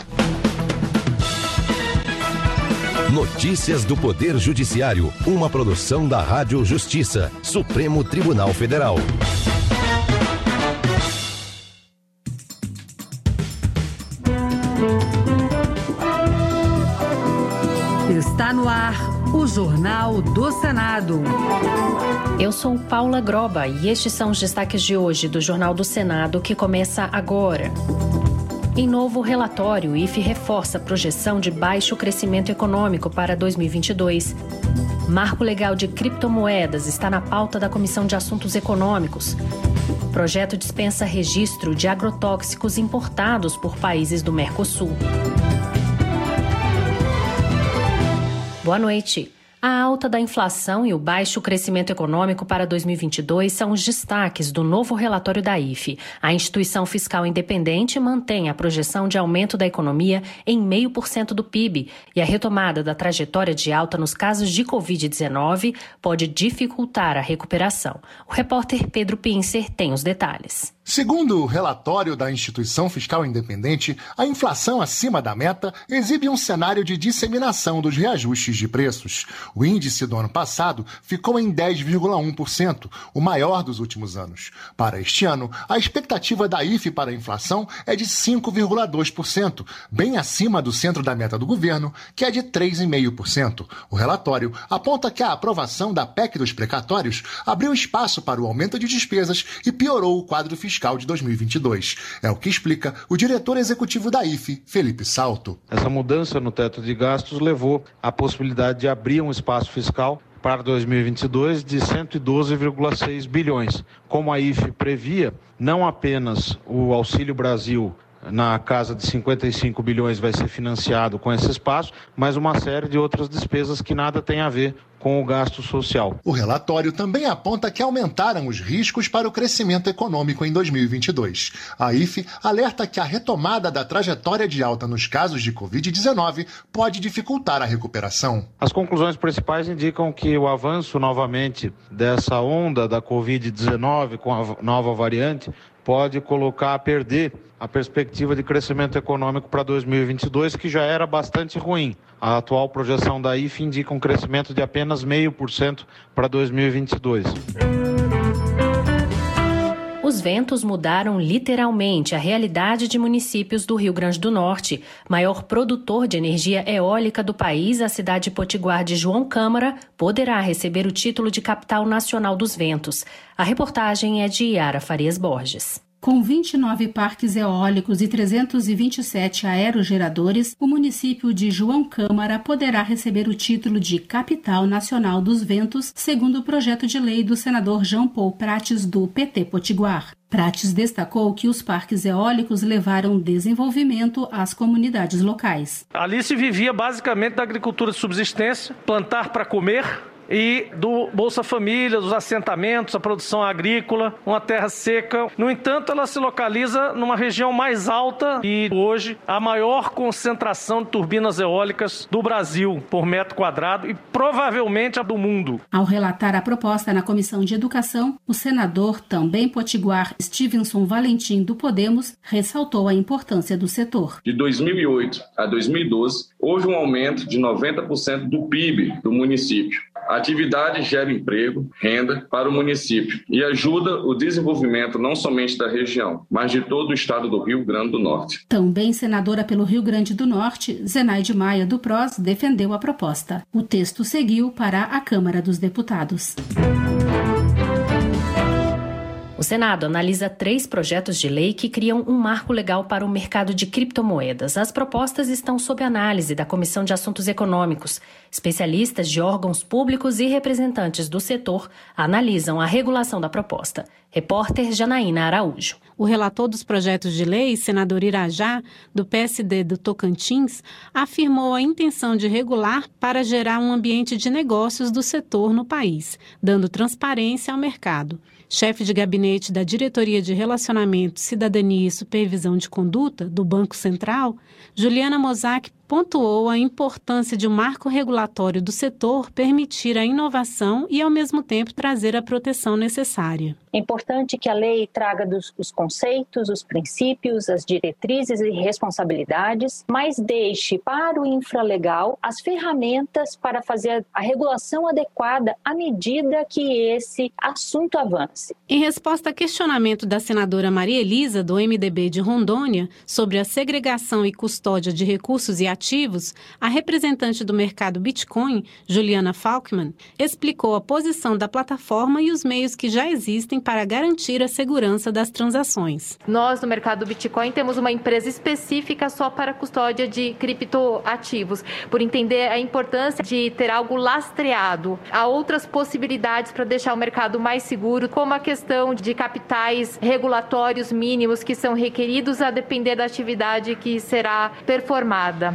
Notícias do Poder Judiciário, uma produção da Rádio Justiça, Supremo Tribunal Federal. Está no ar o Jornal do Senado. Eu sou Paula Groba e estes são os destaques de hoje do Jornal do Senado que começa agora. Em novo relatório, o I F E reforça a projeção de baixo crescimento econômico para dois mil e vinte e dois. Marco legal de criptomoedas está na pauta da Comissão de Assuntos Econômicos. Projeto dispensa registro de agrotóxicos importados por países do Mercosul. Boa noite. A alta da inflação e o baixo crescimento econômico para dois mil e vinte e dois são os destaques do novo relatório da I F E. A instituição fiscal independente mantém a projeção de aumento da economia em zero vírgula cinco por cento do P I B e a retomada da trajetória de alta nos casos de covid dezenove pode dificultar a recuperação. O repórter Pedro Pincer tem os detalhes. Segundo o relatório da instituição fiscal independente, a inflação acima da meta exibe um cenário de disseminação dos reajustes de preços. O índice do ano passado ficou em dez vírgula um por cento, o maior dos últimos anos. Para este ano, a expectativa da I F E para a inflação é de cinco vírgula dois por cento, bem acima do centro da meta do governo, que é de três vírgula cinco por cento. O relatório aponta que a aprovação da P E C dos precatórios abriu espaço para o aumento de despesas e piorou o quadro fiscal de dois mil e vinte e dois. É o que explica o diretor executivo da I F E, Felipe Salto. Essa mudança no teto de gastos levou à possibilidade de abrir um espaço fiscal para dois mil e vinte e dois de cento e doze vírgula seis bilhões. Como a I F E previa, não apenas o Auxílio Brasil na casa de cinquenta e cinco bilhões vai ser financiado com esse espaço, mas uma série de outras despesas que nada tem a ver com o gasto social. O relatório também aponta que aumentaram os riscos para o crescimento econômico em dois mil e vinte e dois. A I F E alerta que a retomada da trajetória de alta nos casos de covid dezenove pode dificultar a recuperação. As conclusões principais indicam que o avanço novamente dessa onda da covid dezenove com a nova variante pode colocar a perder a perspectiva de crescimento econômico para dois mil e vinte e dois, que já era bastante ruim. A atual projeção da I F E indica um crescimento de apenas zero vírgula cinco por cento para dois mil e vinte e dois. Os ventos mudaram literalmente a realidade de municípios do Rio Grande do Norte. Maior produtor de energia eólica do país, a cidade potiguar de João Câmara poderá receber o título de Capital Nacional dos Ventos. A reportagem é de Yara Farias Borges. Com vinte e nove parques eólicos e trezentos e vinte e sete aerogeradores, o município de João Câmara poderá receber o título de Capital Nacional dos Ventos, segundo o projeto de lei do senador João Paul Prates, do P T Potiguar. Prates destacou que os parques eólicos levaram desenvolvimento às comunidades locais. Ali se vivia basicamente da agricultura de subsistência, plantar para comer, e do Bolsa Família, dos assentamentos, a produção agrícola, uma terra seca. No entanto, ela se localiza numa região mais alta e hoje a maior concentração de turbinas eólicas do Brasil por metro quadrado e provavelmente a do mundo. Ao relatar a proposta na Comissão de Educação, o senador, também potiguar, Stevenson Valentim, do Podemos, ressaltou a importância do setor. De dois mil e oito a dois mil e doze, houve um aumento de noventa por cento do P I B do município. A atividade gera emprego, renda para o município e ajuda o desenvolvimento não somente da região, mas de todo o estado do Rio Grande do Norte. Também senadora pelo Rio Grande do Norte, Zenaide Maia, do P R O S, defendeu a proposta. O texto seguiu para a Câmara dos Deputados. O Senado analisa três projetos de lei que criam um marco legal para o mercado de criptomoedas. As propostas estão sob análise da Comissão de Assuntos Econômicos. Especialistas de órgãos públicos e representantes do setor analisam a regulação da proposta. Repórter Janaína Araújo. O relator dos projetos de lei, senador Irajá, do P S D do Tocantins, afirmou a intenção de regular para gerar um ambiente de negócios do setor no país, dando transparência ao mercado. Chefe de gabinete gabinete da Diretoria de Relacionamento, Cidadania e Supervisão de Conduta do Banco Central, Juliana Mozak pontuou a importância de um marco regulatório do setor permitir a inovação e, ao mesmo tempo, trazer a proteção necessária. É importante que a lei traga dos, os conceitos, os princípios, as diretrizes e responsabilidades, mas deixe para o infralegal as ferramentas para fazer a regulação adequada à medida que esse assunto avance. Em resposta a questionamento da senadora Maria Elisa, do M D B de Rondônia, sobre a segregação e custódia de recursos e ativos, a representante do mercado Bitcoin, Juliana Falkman, explicou a posição da plataforma e os meios que já existem para garantir a segurança das transações. Nós, no mercado Bitcoin, temos uma empresa específica só para custódia de criptoativos, por entender a importância de ter algo lastreado. Há outras possibilidades para deixar o mercado mais seguro, como a questão de capitais regulatórios mínimos que são requeridos a depender da atividade que será performada.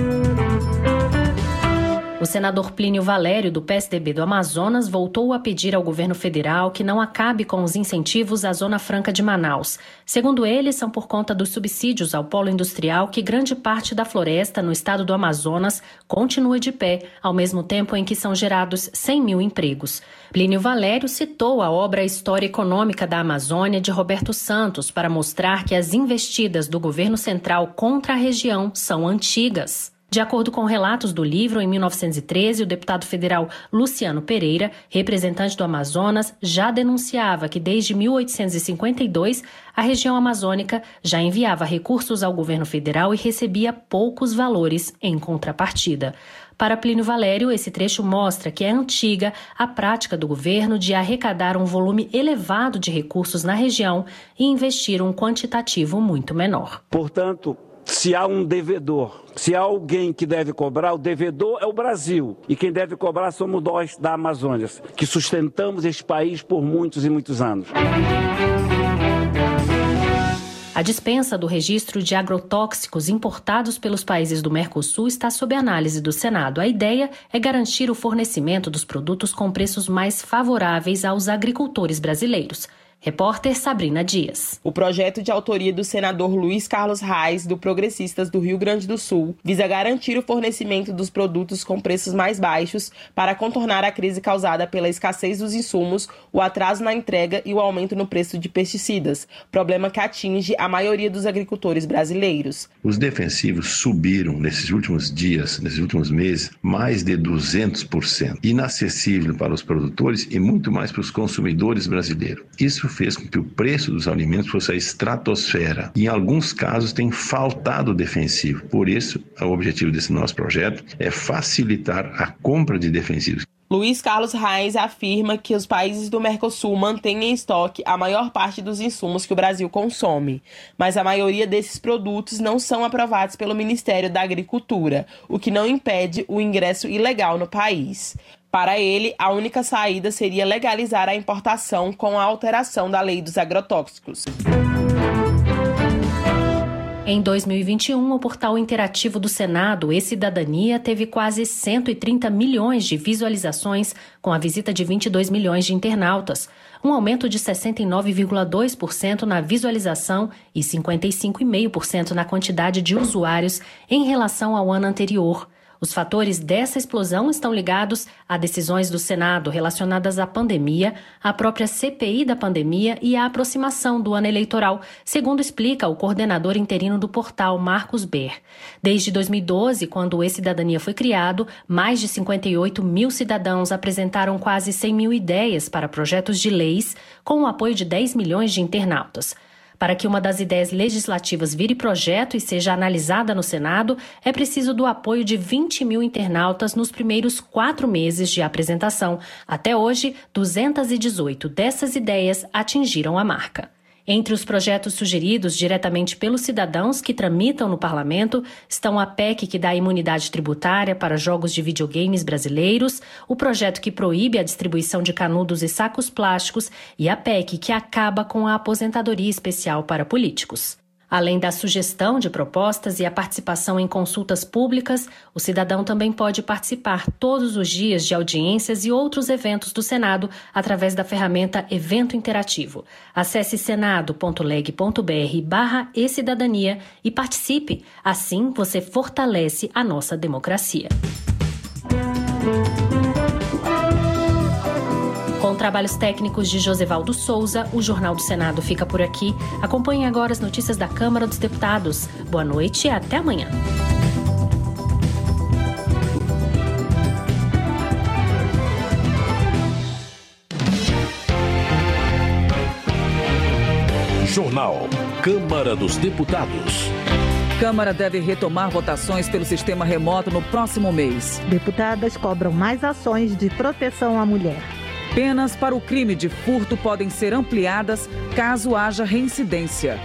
O senador Plínio Valério, do P S D B do Amazonas, voltou a pedir ao governo federal que não acabe com os incentivos à Zona Franca de Manaus. Segundo ele, são por conta dos subsídios ao polo industrial que grande parte da floresta no estado do Amazonas continua de pé, ao mesmo tempo em que são gerados cem mil empregos. Plínio Valério citou a obra História Econômica da Amazônia de Roberto Santos para mostrar que as investidas do governo central contra a região são antigas. De acordo com relatos do livro, em mil novecentos e treze, o deputado federal Luciano Pereira, representante do Amazonas, já denunciava que desde mil oitocentos e cinquenta e dois a região amazônica já enviava recursos ao governo federal e recebia poucos valores em contrapartida. Para Plínio Valério, esse trecho mostra que é antiga a prática do governo de arrecadar um volume elevado de recursos na região e investir um quantitativo muito menor. Portanto, se há um devedor, se há alguém que deve cobrar, o devedor é o Brasil. E quem deve cobrar somos nós da Amazônia, que sustentamos este país por muitos e muitos anos. A dispensa do registro de agrotóxicos importados pelos países do Mercosul está sob análise do Senado. A ideia é garantir o fornecimento dos produtos com preços mais favoráveis aos agricultores brasileiros. Repórter Sabrina Dias. O projeto de autoria do senador Luiz Carlos Reis, do Progressistas do Rio Grande do Sul, visa garantir o fornecimento dos produtos com preços mais baixos para contornar a crise causada pela escassez dos insumos, o atraso na entrega e o aumento no preço de pesticidas, problema que atinge a maioria dos agricultores brasileiros. Os defensivos subiram nesses últimos dias, nesses últimos meses, mais de duzentos por cento. Inacessível para os produtores e muito mais para os consumidores brasileiros. Isso fez com que o preço dos alimentos fosse a estratosfera. Em alguns casos tem faltado defensivo. Por isso, o objetivo desse nosso projeto é facilitar a compra de defensivos. Luiz Carlos Reis afirma que os países do Mercosul mantêm em estoque a maior parte dos insumos que o Brasil consome, mas a maioria desses produtos não são aprovados pelo Ministério da Agricultura, o que não impede o ingresso ilegal no país. Para ele, a única saída seria legalizar a importação com a alteração da lei dos agrotóxicos. Em dois mil e vinte e um, o portal interativo do Senado, E-Cidadania, teve quase cento e trinta milhões de visualizações, com a visita de vinte e dois milhões de internautas, um aumento de sessenta e nove vírgula dois por cento na visualização e cinquenta e cinco vírgula cinco por cento na quantidade de usuários em relação ao ano anterior. Os fatores dessa explosão estão ligados a decisões do Senado relacionadas à pandemia, à própria C P I da pandemia e à aproximação do ano eleitoral, segundo explica o coordenador interino do portal, Marcos Ber. Desde dois mil e doze, quando o E-Cidadania foi criado, mais de cinquenta e oito mil cidadãos apresentaram quase cem mil ideias para projetos de leis, com o apoio de dez milhões de internautas. Para que uma das ideias legislativas vire projeto e seja analisada no Senado, é preciso do apoio de vinte mil internautas nos primeiros quatro meses de apresentação. Até hoje, duzentas e dezoito dessas ideias atingiram a marca. Entre os projetos sugeridos diretamente pelos cidadãos que tramitam no parlamento estão a P E C que dá imunidade tributária para jogos de videogames brasileiros, o projeto que proíbe a distribuição de canudos e sacos plásticos e a P E C que acaba com a aposentadoria especial para políticos. Além da sugestão de propostas e a participação em consultas públicas, o cidadão também pode participar todos os dias de audiências e outros eventos do Senado através da ferramenta Evento Interativo. Acesse senado.leg.br barra e-cidadania e participe. Assim, você fortalece a nossa democracia. Com trabalhos técnicos de Josevaldo Souza, o Jornal do Senado fica por aqui. Acompanhe agora as notícias da Câmara dos Deputados. Boa noite e até amanhã. Jornal Câmara dos Deputados. Câmara deve retomar votações pelo sistema remoto no próximo mês. Deputadas cobram mais ações de proteção à mulher. Penas para o crime de furto podem ser ampliadas caso haja reincidência.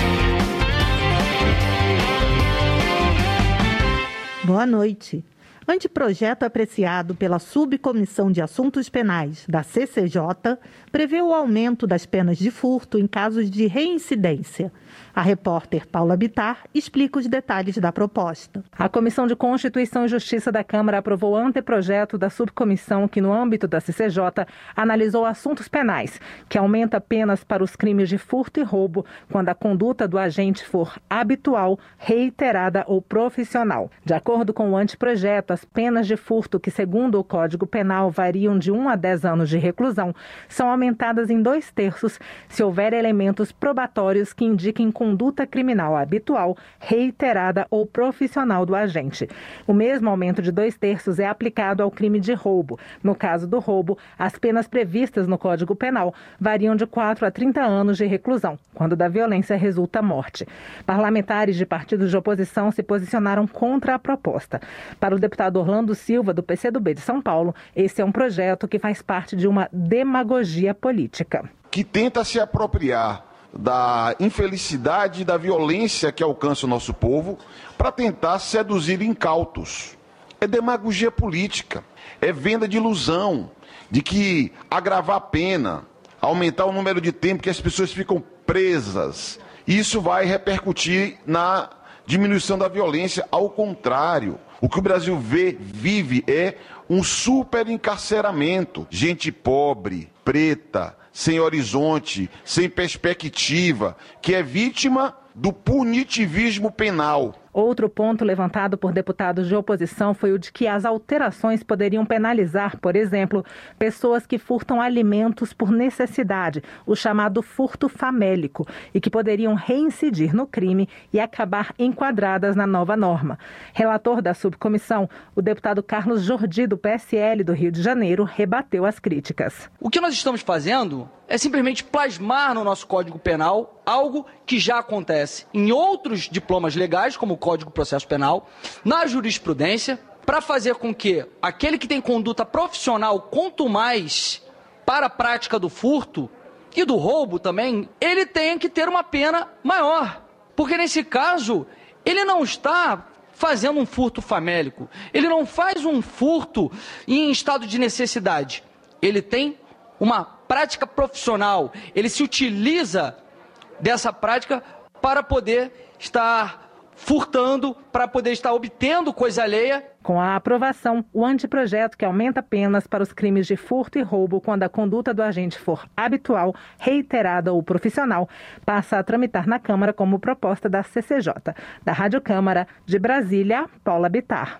Boa noite. Anteprojeto apreciado pela Subcomissão de Assuntos Penais da C C J prevê o aumento das penas de furto em casos de reincidência. A repórter Paula Bittar explica os detalhes da proposta. A Comissão de Constituição e Justiça da Câmara aprovou o anteprojeto da subcomissão que, no âmbito da C C J, analisou assuntos penais, que aumenta penas para os crimes de furto e roubo quando a conduta do agente for habitual, reiterada ou profissional. De acordo com o anteprojeto, as penas de furto, que segundo o Código Penal variam de um a dez anos de reclusão, são aumentadas em dois terços se houver elementos probatórios que indiquem conduta criminal habitual, reiterada ou profissional do agente. O mesmo aumento de dois terços é aplicado ao crime de roubo. No caso do roubo, as penas previstas no Código Penal variam de quatro a trinta anos de reclusão, quando da violência resulta morte. Parlamentares de partidos de oposição se posicionaram contra a proposta. Para o deputado Orlando Silva, do P C do B de São Paulo, esse é um projeto que faz parte de uma demagogia política. Que tenta se apropriar da infelicidade e da violência que alcança o nosso povo para tentar seduzir incautos. É demagogia política, é venda de ilusão, de que agravar a pena, aumentar o número de tempo que as pessoas ficam presas, isso vai repercutir na diminuição da violência. Ao contrário, o que o Brasil vê, vive é um super encarceramento. Gente pobre, preta, sem horizonte, sem perspectiva, que é vítima do punitivismo penal. Outro ponto levantado por deputados de oposição foi o de que as alterações poderiam penalizar, por exemplo, pessoas que furtam alimentos por necessidade, o chamado furto famélico, e que poderiam reincidir no crime e acabar enquadradas na nova norma. Relator da subcomissão, o deputado Carlos Jordi, do P S L do Rio de Janeiro, rebateu as críticas. O que nós estamos fazendo é simplesmente plasmar no nosso Código Penal algo que já acontece em outros diplomas legais, como o Código de Processo Penal, na jurisprudência, para fazer com que aquele que tem conduta profissional, quanto mais para a prática do furto e do roubo também, ele tenha que ter uma pena maior. Porque nesse caso, ele não está fazendo um furto famélico, ele não faz um furto em estado de necessidade, ele tem uma prática profissional, ele se utiliza dessa prática para poder estar furtando, para poder estar obtendo coisa alheia. Com a aprovação, o anteprojeto que aumenta penas para os crimes de furto e roubo quando a conduta do agente for habitual, reiterada ou profissional, passa a tramitar na Câmara como proposta da C C J. Da Rádio Câmara, de Brasília, Paula Bittar.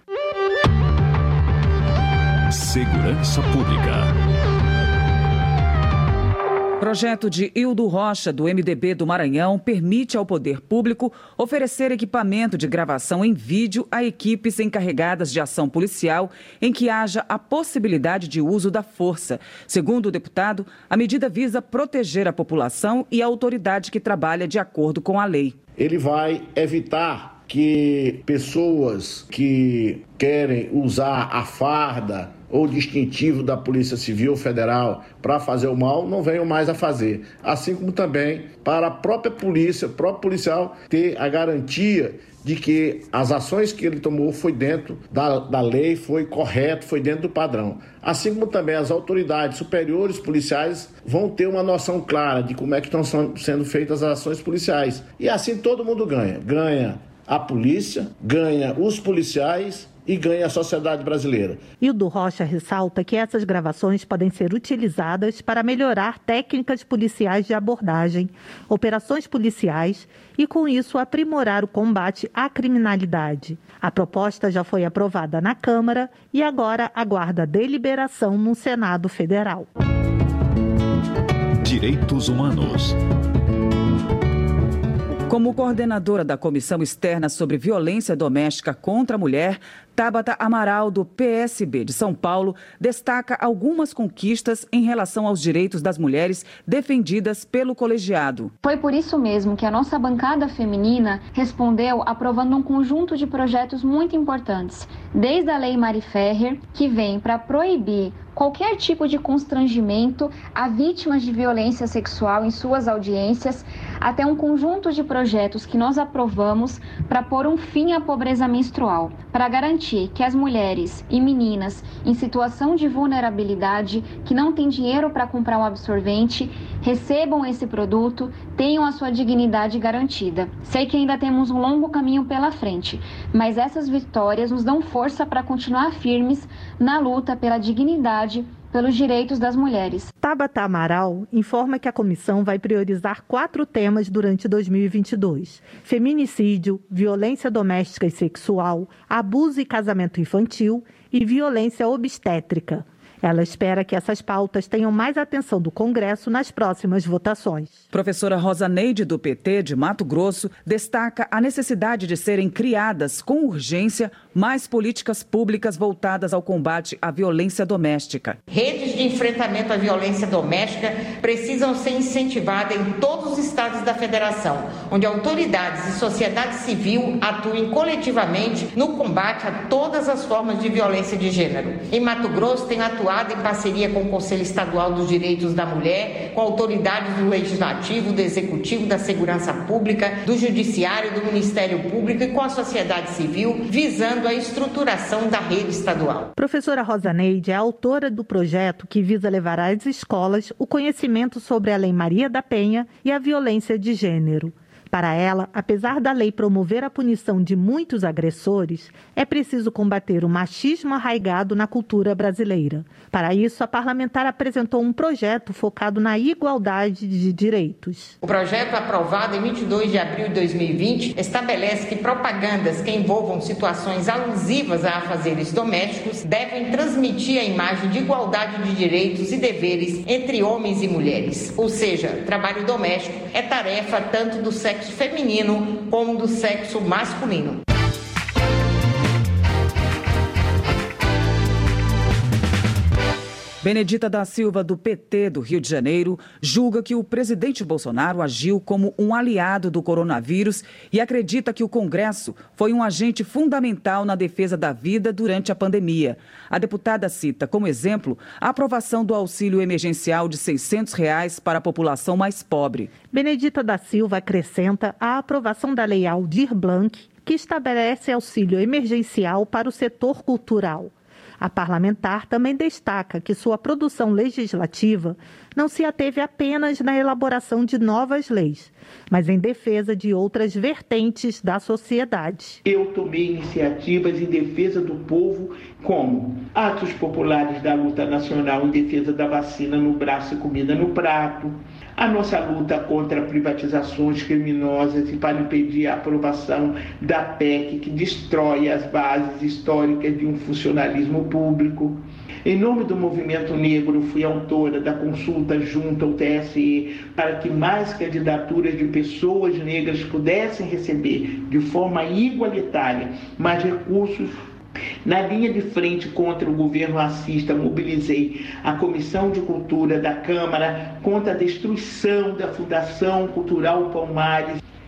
Segurança Pública. Projeto de Hildo Rocha, do M D B do Maranhão, permite ao poder público oferecer equipamento de gravação em vídeo a equipes encarregadas de ação policial em que haja a possibilidade de uso da força. Segundo o deputado, a medida visa proteger a população e a autoridade que trabalha de acordo com a lei. Ele vai evitar que pessoas que querem usar a farda ou distintivo da Polícia Civil Federal para fazer o mal não venham mais a fazer. Assim como também para a própria polícia, o próprio policial ter a garantia de que as ações que ele tomou foi dentro da, da lei, foi correto, foi dentro do padrão. Assim como também as autoridades superiores policiais vão ter uma noção clara de como é que estão sendo feitas as ações policiais. E assim todo mundo ganha. Ganha a polícia, ganha os policiais e ganha a sociedade brasileira. Hildo Rocha ressalta que essas gravações podem ser utilizadas para melhorar técnicas policiais de abordagem, operações policiais e, com isso, aprimorar o combate à criminalidade. A proposta já foi aprovada na Câmara e agora aguarda deliberação no Senado Federal. Direitos Humanos. Como coordenadora da Comissão Externa sobre Violência Doméstica contra a Mulher, Tabata Amaral, do P S B de São Paulo, destaca algumas conquistas em relação aos direitos das mulheres defendidas pelo colegiado. Foi por isso mesmo que a nossa bancada feminina respondeu aprovando um conjunto de projetos muito importantes, desde a Lei Mari Ferrer, que vem para proibir qualquer tipo de constrangimento a vítimas de violência sexual em suas audiências, até um conjunto de projetos que nós aprovamos para pôr um fim à pobreza menstrual, para garantir que as mulheres e meninas em situação de vulnerabilidade, que não têm dinheiro para comprar um absorvente, recebam esse produto, tenham a sua dignidade garantida. Sei que ainda temos um longo caminho pela frente, mas essas vitórias nos dão força para continuar firmes na luta pela dignidade, pelos direitos das mulheres. Tabata Amaral informa que a comissão vai priorizar quatro temas durante dois mil e vinte e dois: feminicídio, violência doméstica e sexual, abuso e casamento infantil e violência obstétrica. Ela espera que essas pautas tenham mais atenção do Congresso nas próximas votações. Professora Rosa Neide, do P T de Mato Grosso, destaca a necessidade de serem criadas com urgência mais políticas públicas voltadas ao combate à violência doméstica. Redes de enfrentamento à violência doméstica precisam ser incentivadas em todos os estados da federação, onde autoridades e sociedade civil atuem coletivamente no combate a todas as formas de violência de gênero. Em Mato Grosso, tem atuado em parceria com o Conselho Estadual dos Direitos da Mulher, com autoridades do Legislativo, do Executivo, da Segurança Pública, do Judiciário, do Ministério Público e com a sociedade civil, visando a estruturação da rede estadual. Professora Rosa Neide é autora do projeto que visa levar às escolas o conhecimento sobre a Lei Maria da Penha e a violência de gênero. Para ela, apesar da lei promover a punição de muitos agressores, é preciso combater o machismo arraigado na cultura brasileira. Para isso, a parlamentar apresentou um projeto focado na igualdade de direitos. O projeto, aprovado em vinte e dois de abril de dois mil e vinte, estabelece que propagandas que envolvam situações alusivas a afazeres domésticos devem transmitir a imagem de igualdade de direitos e deveres entre homens e mulheres. Ou seja, trabalho doméstico é tarefa tanto do sexo feminino como do sexo masculino. Benedita da Silva, do P T do Rio de Janeiro, julga que o presidente Bolsonaro agiu como um aliado do coronavírus e acredita que o Congresso foi um agente fundamental na defesa da vida durante a pandemia. A deputada cita como exemplo a aprovação do auxílio emergencial de seiscentos reais para a população mais pobre. Benedita da Silva acrescenta a aprovação da Lei Aldir Blanc, que estabelece auxílio emergencial para o setor cultural. A parlamentar também destaca que sua produção legislativa não se ateve apenas na elaboração de novas leis, mas em defesa de outras vertentes da sociedade. Eu tomei iniciativas em defesa do povo, como atos populares da luta nacional em defesa da vacina no braço e comida no prato, a nossa luta contra privatizações criminosas e para impedir a aprovação da P E C que destrói as bases históricas de um funcionalismo público. Em nome do movimento negro, fui autora da consulta junto ao T S E para que mais candidaturas de pessoas negras pudessem receber de forma igualitária mais recursos. Na linha de frente contra o governo racista, mobilizei a Comissão de Cultura da Câmara contra a destruição da Fundação Cultural Palmares.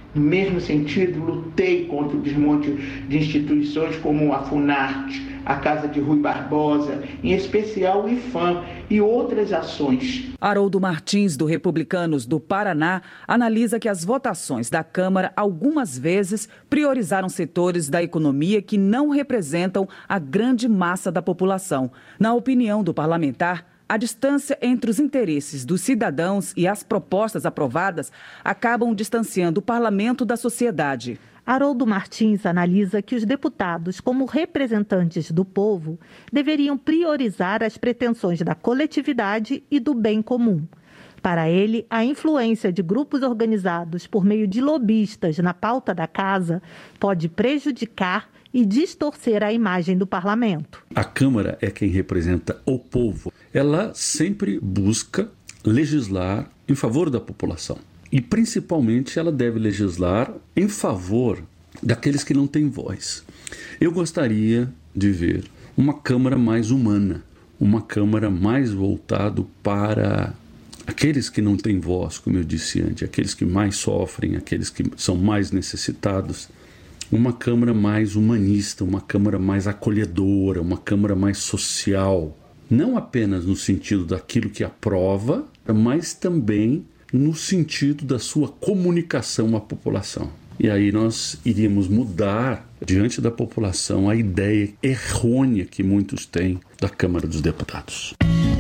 No mesmo sentido, lutei contra o desmonte de instituições como a Funarte, a Casa de Rui Barbosa, em especial o IFAM e outras ações. Haroldo Martins, do Republicanos do Paraná, analisa que as votações da Câmara algumas vezes priorizaram setores da economia que não representam a grande massa da população. Na opinião do parlamentar, a distância entre os interesses dos cidadãos e as propostas aprovadas acabam distanciando o parlamento da sociedade. Haroldo Martins analisa que os deputados, como representantes do povo, deveriam priorizar as pretensões da coletividade e do bem comum. Para ele, a influência de grupos organizados por meio de lobistas na pauta da casa pode prejudicar e distorcer a imagem do parlamento. A Câmara é quem representa o povo. Ela sempre busca legislar em favor da população. E, principalmente, ela deve legislar em favor daqueles que não têm voz. Eu gostaria de ver uma Câmara mais humana, uma Câmara mais voltada para aqueles que não têm voz, como eu disse antes, aqueles que mais sofrem, aqueles que são mais necessitados. Uma Câmara mais humanista, uma Câmara mais acolhedora, uma Câmara mais social. Não apenas no sentido daquilo que aprova, mas também no sentido da sua comunicação à população. E aí nós iríamos mudar diante da população a ideia errônea que muitos têm da Câmara dos Deputados.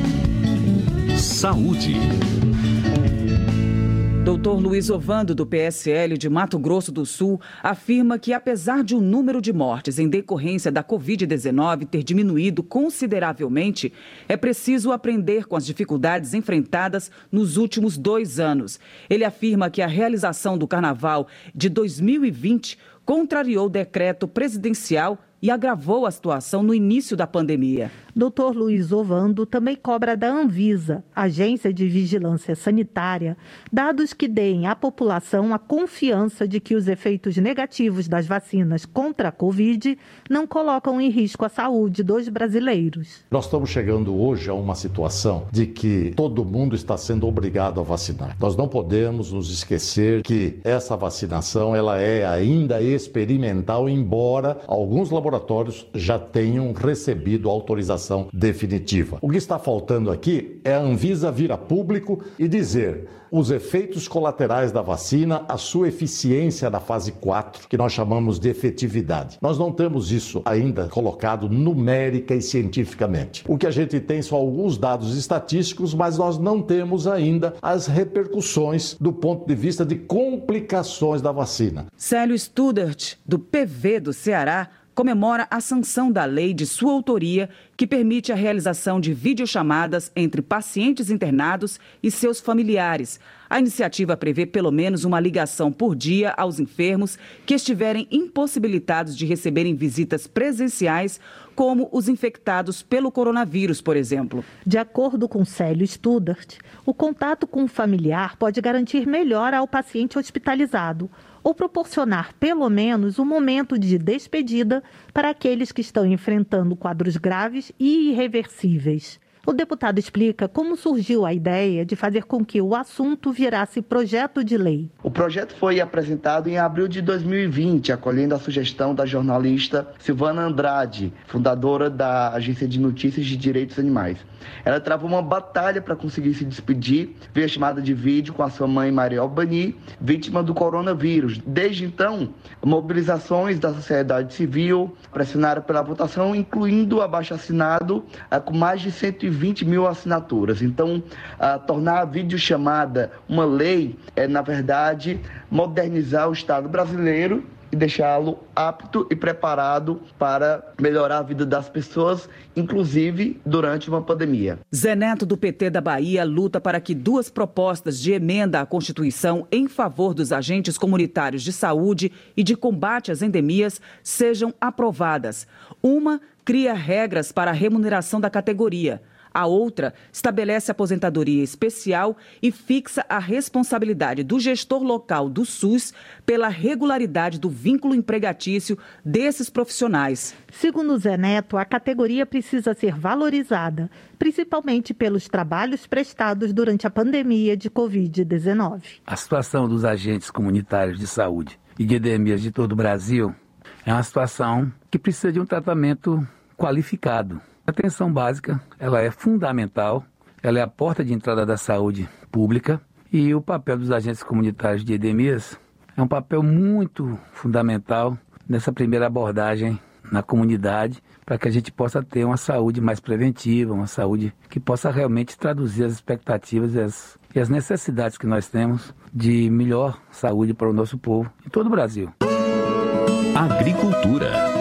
Saúde. doutor Luiz Ovando, do P S L de Mato Grosso do Sul, afirma que, apesar de o número de mortes em decorrência da covid dezenove ter diminuído consideravelmente, é preciso aprender com as dificuldades enfrentadas nos últimos dois anos. Ele afirma que a realização do Carnaval de dois mil e vinte contrariou o decreto presidencial e agravou a situação no início da pandemia. doutor Luiz Ovando também cobra da Anvisa, Agência de Vigilância Sanitária, dados que deem à população a confiança de que os efeitos negativos das vacinas contra a Covid não colocam em risco a saúde dos brasileiros. Nós estamos chegando hoje a uma situação de que todo mundo está sendo obrigado a vacinar. Nós não podemos nos esquecer que essa vacinação ela é ainda experimental, embora alguns laboratórios laboratórios já tenham recebido autorização definitiva. O que está faltando aqui é a Anvisa vir a público e dizer os efeitos colaterais da vacina, a sua eficiência na fase quatro, que nós chamamos de efetividade. Nós não temos isso ainda colocado numérica e cientificamente. O que a gente tem são alguns dados estatísticos, mas nós não temos ainda as repercussões do ponto de vista de complicações da vacina. Célio Studart, do P V do Ceará, comemora a sanção da lei de sua autoria que permite a realização de videochamadas entre pacientes internados e seus familiares. A iniciativa prevê pelo menos uma ligação por dia aos enfermos que estiverem impossibilitados de receberem visitas presenciais, como os infectados pelo coronavírus, por exemplo. De acordo com Célio Studart, o contato com o familiar pode garantir melhora ao paciente hospitalizado ou proporcionar, pelo menos, um momento de despedida para aqueles que estão enfrentando quadros graves e irreversíveis. O deputado explica como surgiu a ideia de fazer com que o assunto virasse projeto de lei. O projeto foi apresentado em abril de dois mil e vinte, acolhendo a sugestão da jornalista Silvana Andrade, fundadora da Agência de Notícias de Direitos Animais. Ela travou uma batalha para conseguir se despedir via chamada de vídeo com a sua mãe Maria Albani, vítima do coronavírus. Desde então, mobilizações da sociedade civil pressionaram pela votação, incluindo o abaixo-assinado com mais de cento e vinte mil assinaturas. Então, a tornar a videochamada uma lei é, na verdade, modernizar o Estado brasileiro e deixá-lo apto e preparado para melhorar a vida das pessoas, inclusive durante uma pandemia. Zé Neto, do P T da Bahia, luta para que duas propostas de emenda à Constituição em favor dos agentes comunitários de saúde e de combate às endemias sejam aprovadas. Uma cria regras para a remuneração da categoria. A outra estabelece aposentadoria especial e fixa a responsabilidade do gestor local do SUS pela regularidade do vínculo empregatício desses profissionais. Segundo Zé Neto, a categoria precisa ser valorizada, principalmente pelos trabalhos prestados durante a pandemia de covid dezenove. A situação dos agentes comunitários de saúde e de endemias de todo o Brasil é uma situação que precisa de um tratamento qualificado. A atenção básica, ela é fundamental, ela é a porta de entrada da saúde pública e o papel dos agentes comunitários de endemias é um papel muito fundamental nessa primeira abordagem na comunidade para que a gente possa ter uma saúde mais preventiva, uma saúde que possa realmente traduzir as expectativas e as, e as necessidades que nós temos de melhor saúde para o nosso povo em todo o Brasil. Agricultura.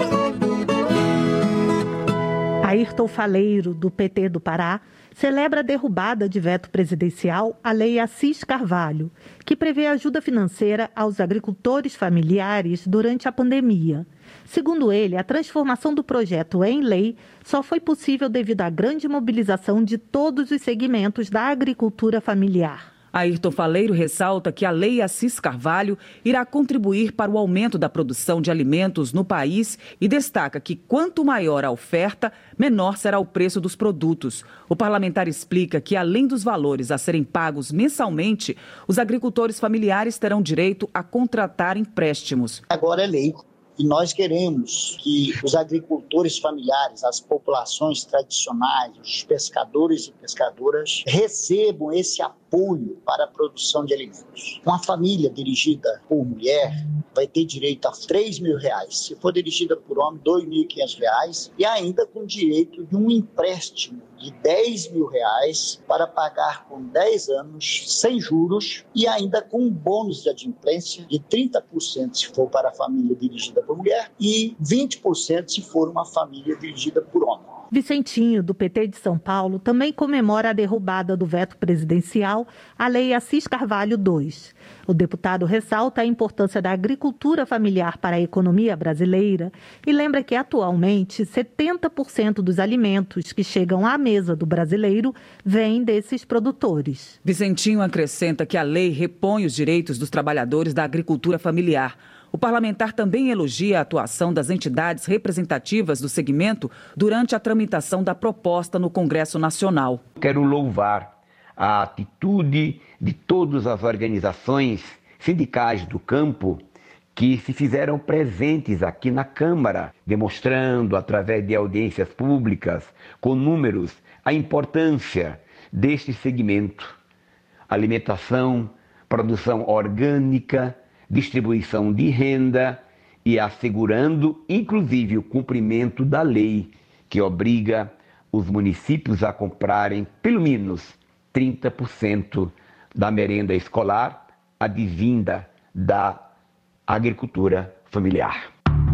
Ayrton Faleiro, do P T do Pará, celebra a derrubada de veto presidencial à Lei Assis Carvalho, que prevê ajuda financeira aos agricultores familiares durante a pandemia. Segundo ele, a transformação do projeto em lei só foi possível devido à grande mobilização de todos os segmentos da agricultura familiar. Ayrton Faleiro ressalta que a Lei Assis Carvalho irá contribuir para o aumento da produção de alimentos no país e destaca que quanto maior a oferta, menor será o preço dos produtos. O parlamentar explica que, além dos valores a serem pagos mensalmente, os agricultores familiares terão direito a contratar empréstimos. Agora é lei. E nós queremos que os agricultores familiares, as populações tradicionais, os pescadores e pescadoras recebam esse apoio para a produção de alimentos. Uma família dirigida por mulher vai ter direito a três mil reais. Se for dirigida por homem, dois mil e quinhentos reais. E ainda com direito de um empréstimo de dez mil reais para pagar por dez anos sem juros e ainda com um bônus de adimplência de trinta por cento se for para a família dirigida por mulher e vinte por cento se for uma família dirigida por homem. Vicentinho, do P T de São Paulo, também comemora a derrubada do veto presidencial à Lei Assis Carvalho dois. O deputado ressalta a importância da agricultura familiar para a economia brasileira e lembra que, atualmente, setenta por cento dos alimentos que chegam à mesa do brasileiro vêm desses produtores. Vicentinho acrescenta que a lei repõe os direitos dos trabalhadores da agricultura familiar. O parlamentar também elogia a atuação das entidades representativas do segmento durante a tramitação da proposta no Congresso Nacional. Quero louvar a atitude de todas as organizações sindicais do campo que se fizeram presentes aqui na Câmara, demonstrando, através de audiências públicas, com números, a importância deste segmento. Alimentação, produção orgânica, distribuição de renda e assegurando, inclusive, o cumprimento da lei que obriga os municípios a comprarem pelo menos trinta por cento da merenda escolar advinda da agricultura familiar.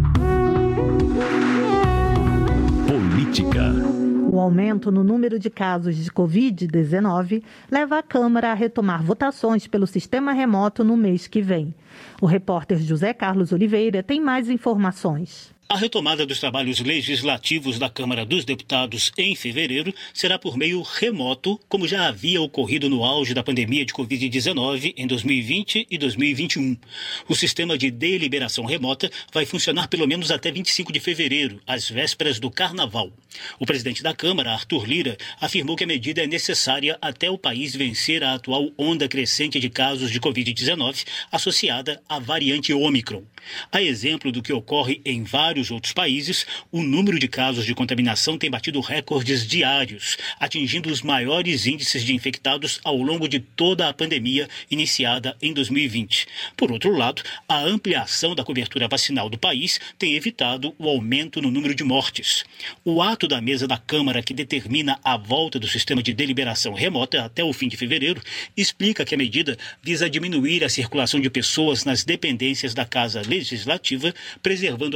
Política. O aumento no número de casos de covid dezenove leva a Câmara a retomar votações pelo sistema remoto no mês que vem. O repórter José Carlos Oliveira tem mais informações. A retomada dos trabalhos legislativos da Câmara dos Deputados em fevereiro será por meio remoto, como já havia ocorrido no auge da pandemia de covid dezenove em dois mil e vinte e dois mil e vinte e um. O sistema de deliberação remota vai funcionar pelo menos até vinte e cinco de fevereiro, às vésperas do Carnaval. O presidente da Câmara, Arthur Lira, afirmou que a medida é necessária até o país vencer a atual onda crescente de casos de covid dezenove associada à variante Ômicron. A exemplo do que ocorre em vários outros países, o número de casos de contaminação tem batido recordes diários, atingindo os maiores índices de infectados ao longo de toda a pandemia iniciada em dois mil e vinte. Por outro lado, a ampliação da cobertura vacinal do país tem evitado o aumento no número de mortes. O ato da mesa da Câmara que determina a volta do sistema de deliberação remota até o fim de fevereiro explica que a medida visa diminuir a circulação de pessoas nas dependências da Casa Legislativa, preservando a saúde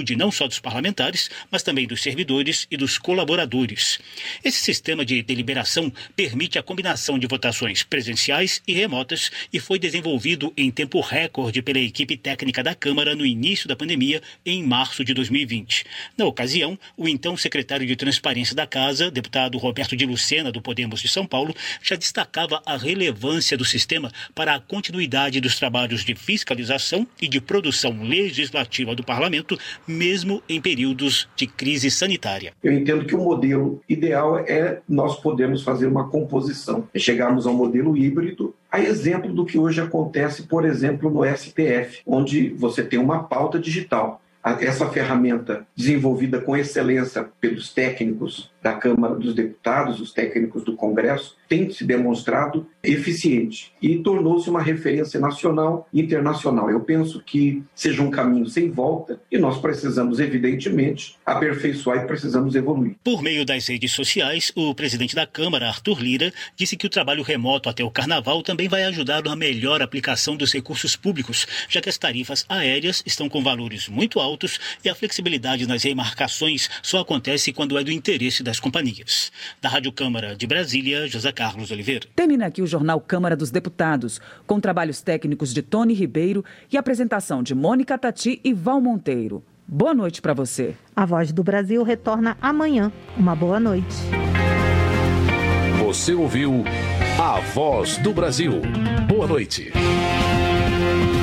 saúde não só dos parlamentares, mas também dos servidores e dos colaboradores. Esse sistema de deliberação permite a combinação de votações presenciais e remotas e foi desenvolvido em tempo recorde pela equipe técnica da Câmara no início da pandemia, em março de dois mil e vinte. Na ocasião, o então secretário de Transparência da Casa, deputado Roberto de Lucena, do Podemos de São Paulo, já destacava a relevância do sistema para a continuidade dos trabalhos de fiscalização e de produção legislativa do parlamento, mesmo em períodos de crise sanitária. Eu entendo que o modelo ideal é nós podermos fazer uma composição, é chegarmos ao modelo híbrido, a exemplo do que hoje acontece, por exemplo, no S T F, onde você tem uma pauta digital. Essa ferramenta desenvolvida com excelência pelos técnicos da Câmara dos Deputados, os técnicos do Congresso, tem se demonstrado eficiente e tornou-se uma referência nacional e internacional. Eu penso que seja um caminho sem volta e nós precisamos, evidentemente, aperfeiçoar e precisamos evoluir. Por meio das redes sociais, o presidente da Câmara, Arthur Lira, disse que o trabalho remoto até o Carnaval também vai ajudar na melhor aplicação dos recursos públicos, já que as tarifas aéreas estão com valores muito altos e a flexibilidade nas remarcações só acontece quando é do interesse das companhias. Da Rádio Câmara de Brasília, José Carlos Oliveira. Termina aqui o Jornal Câmara dos Deputados, com trabalhos técnicos de Tony Ribeiro e apresentação de Mônica Tati e Val Monteiro. Boa noite para você. A Voz do Brasil retorna amanhã. Uma boa noite. Você ouviu A Voz do Brasil. Boa noite.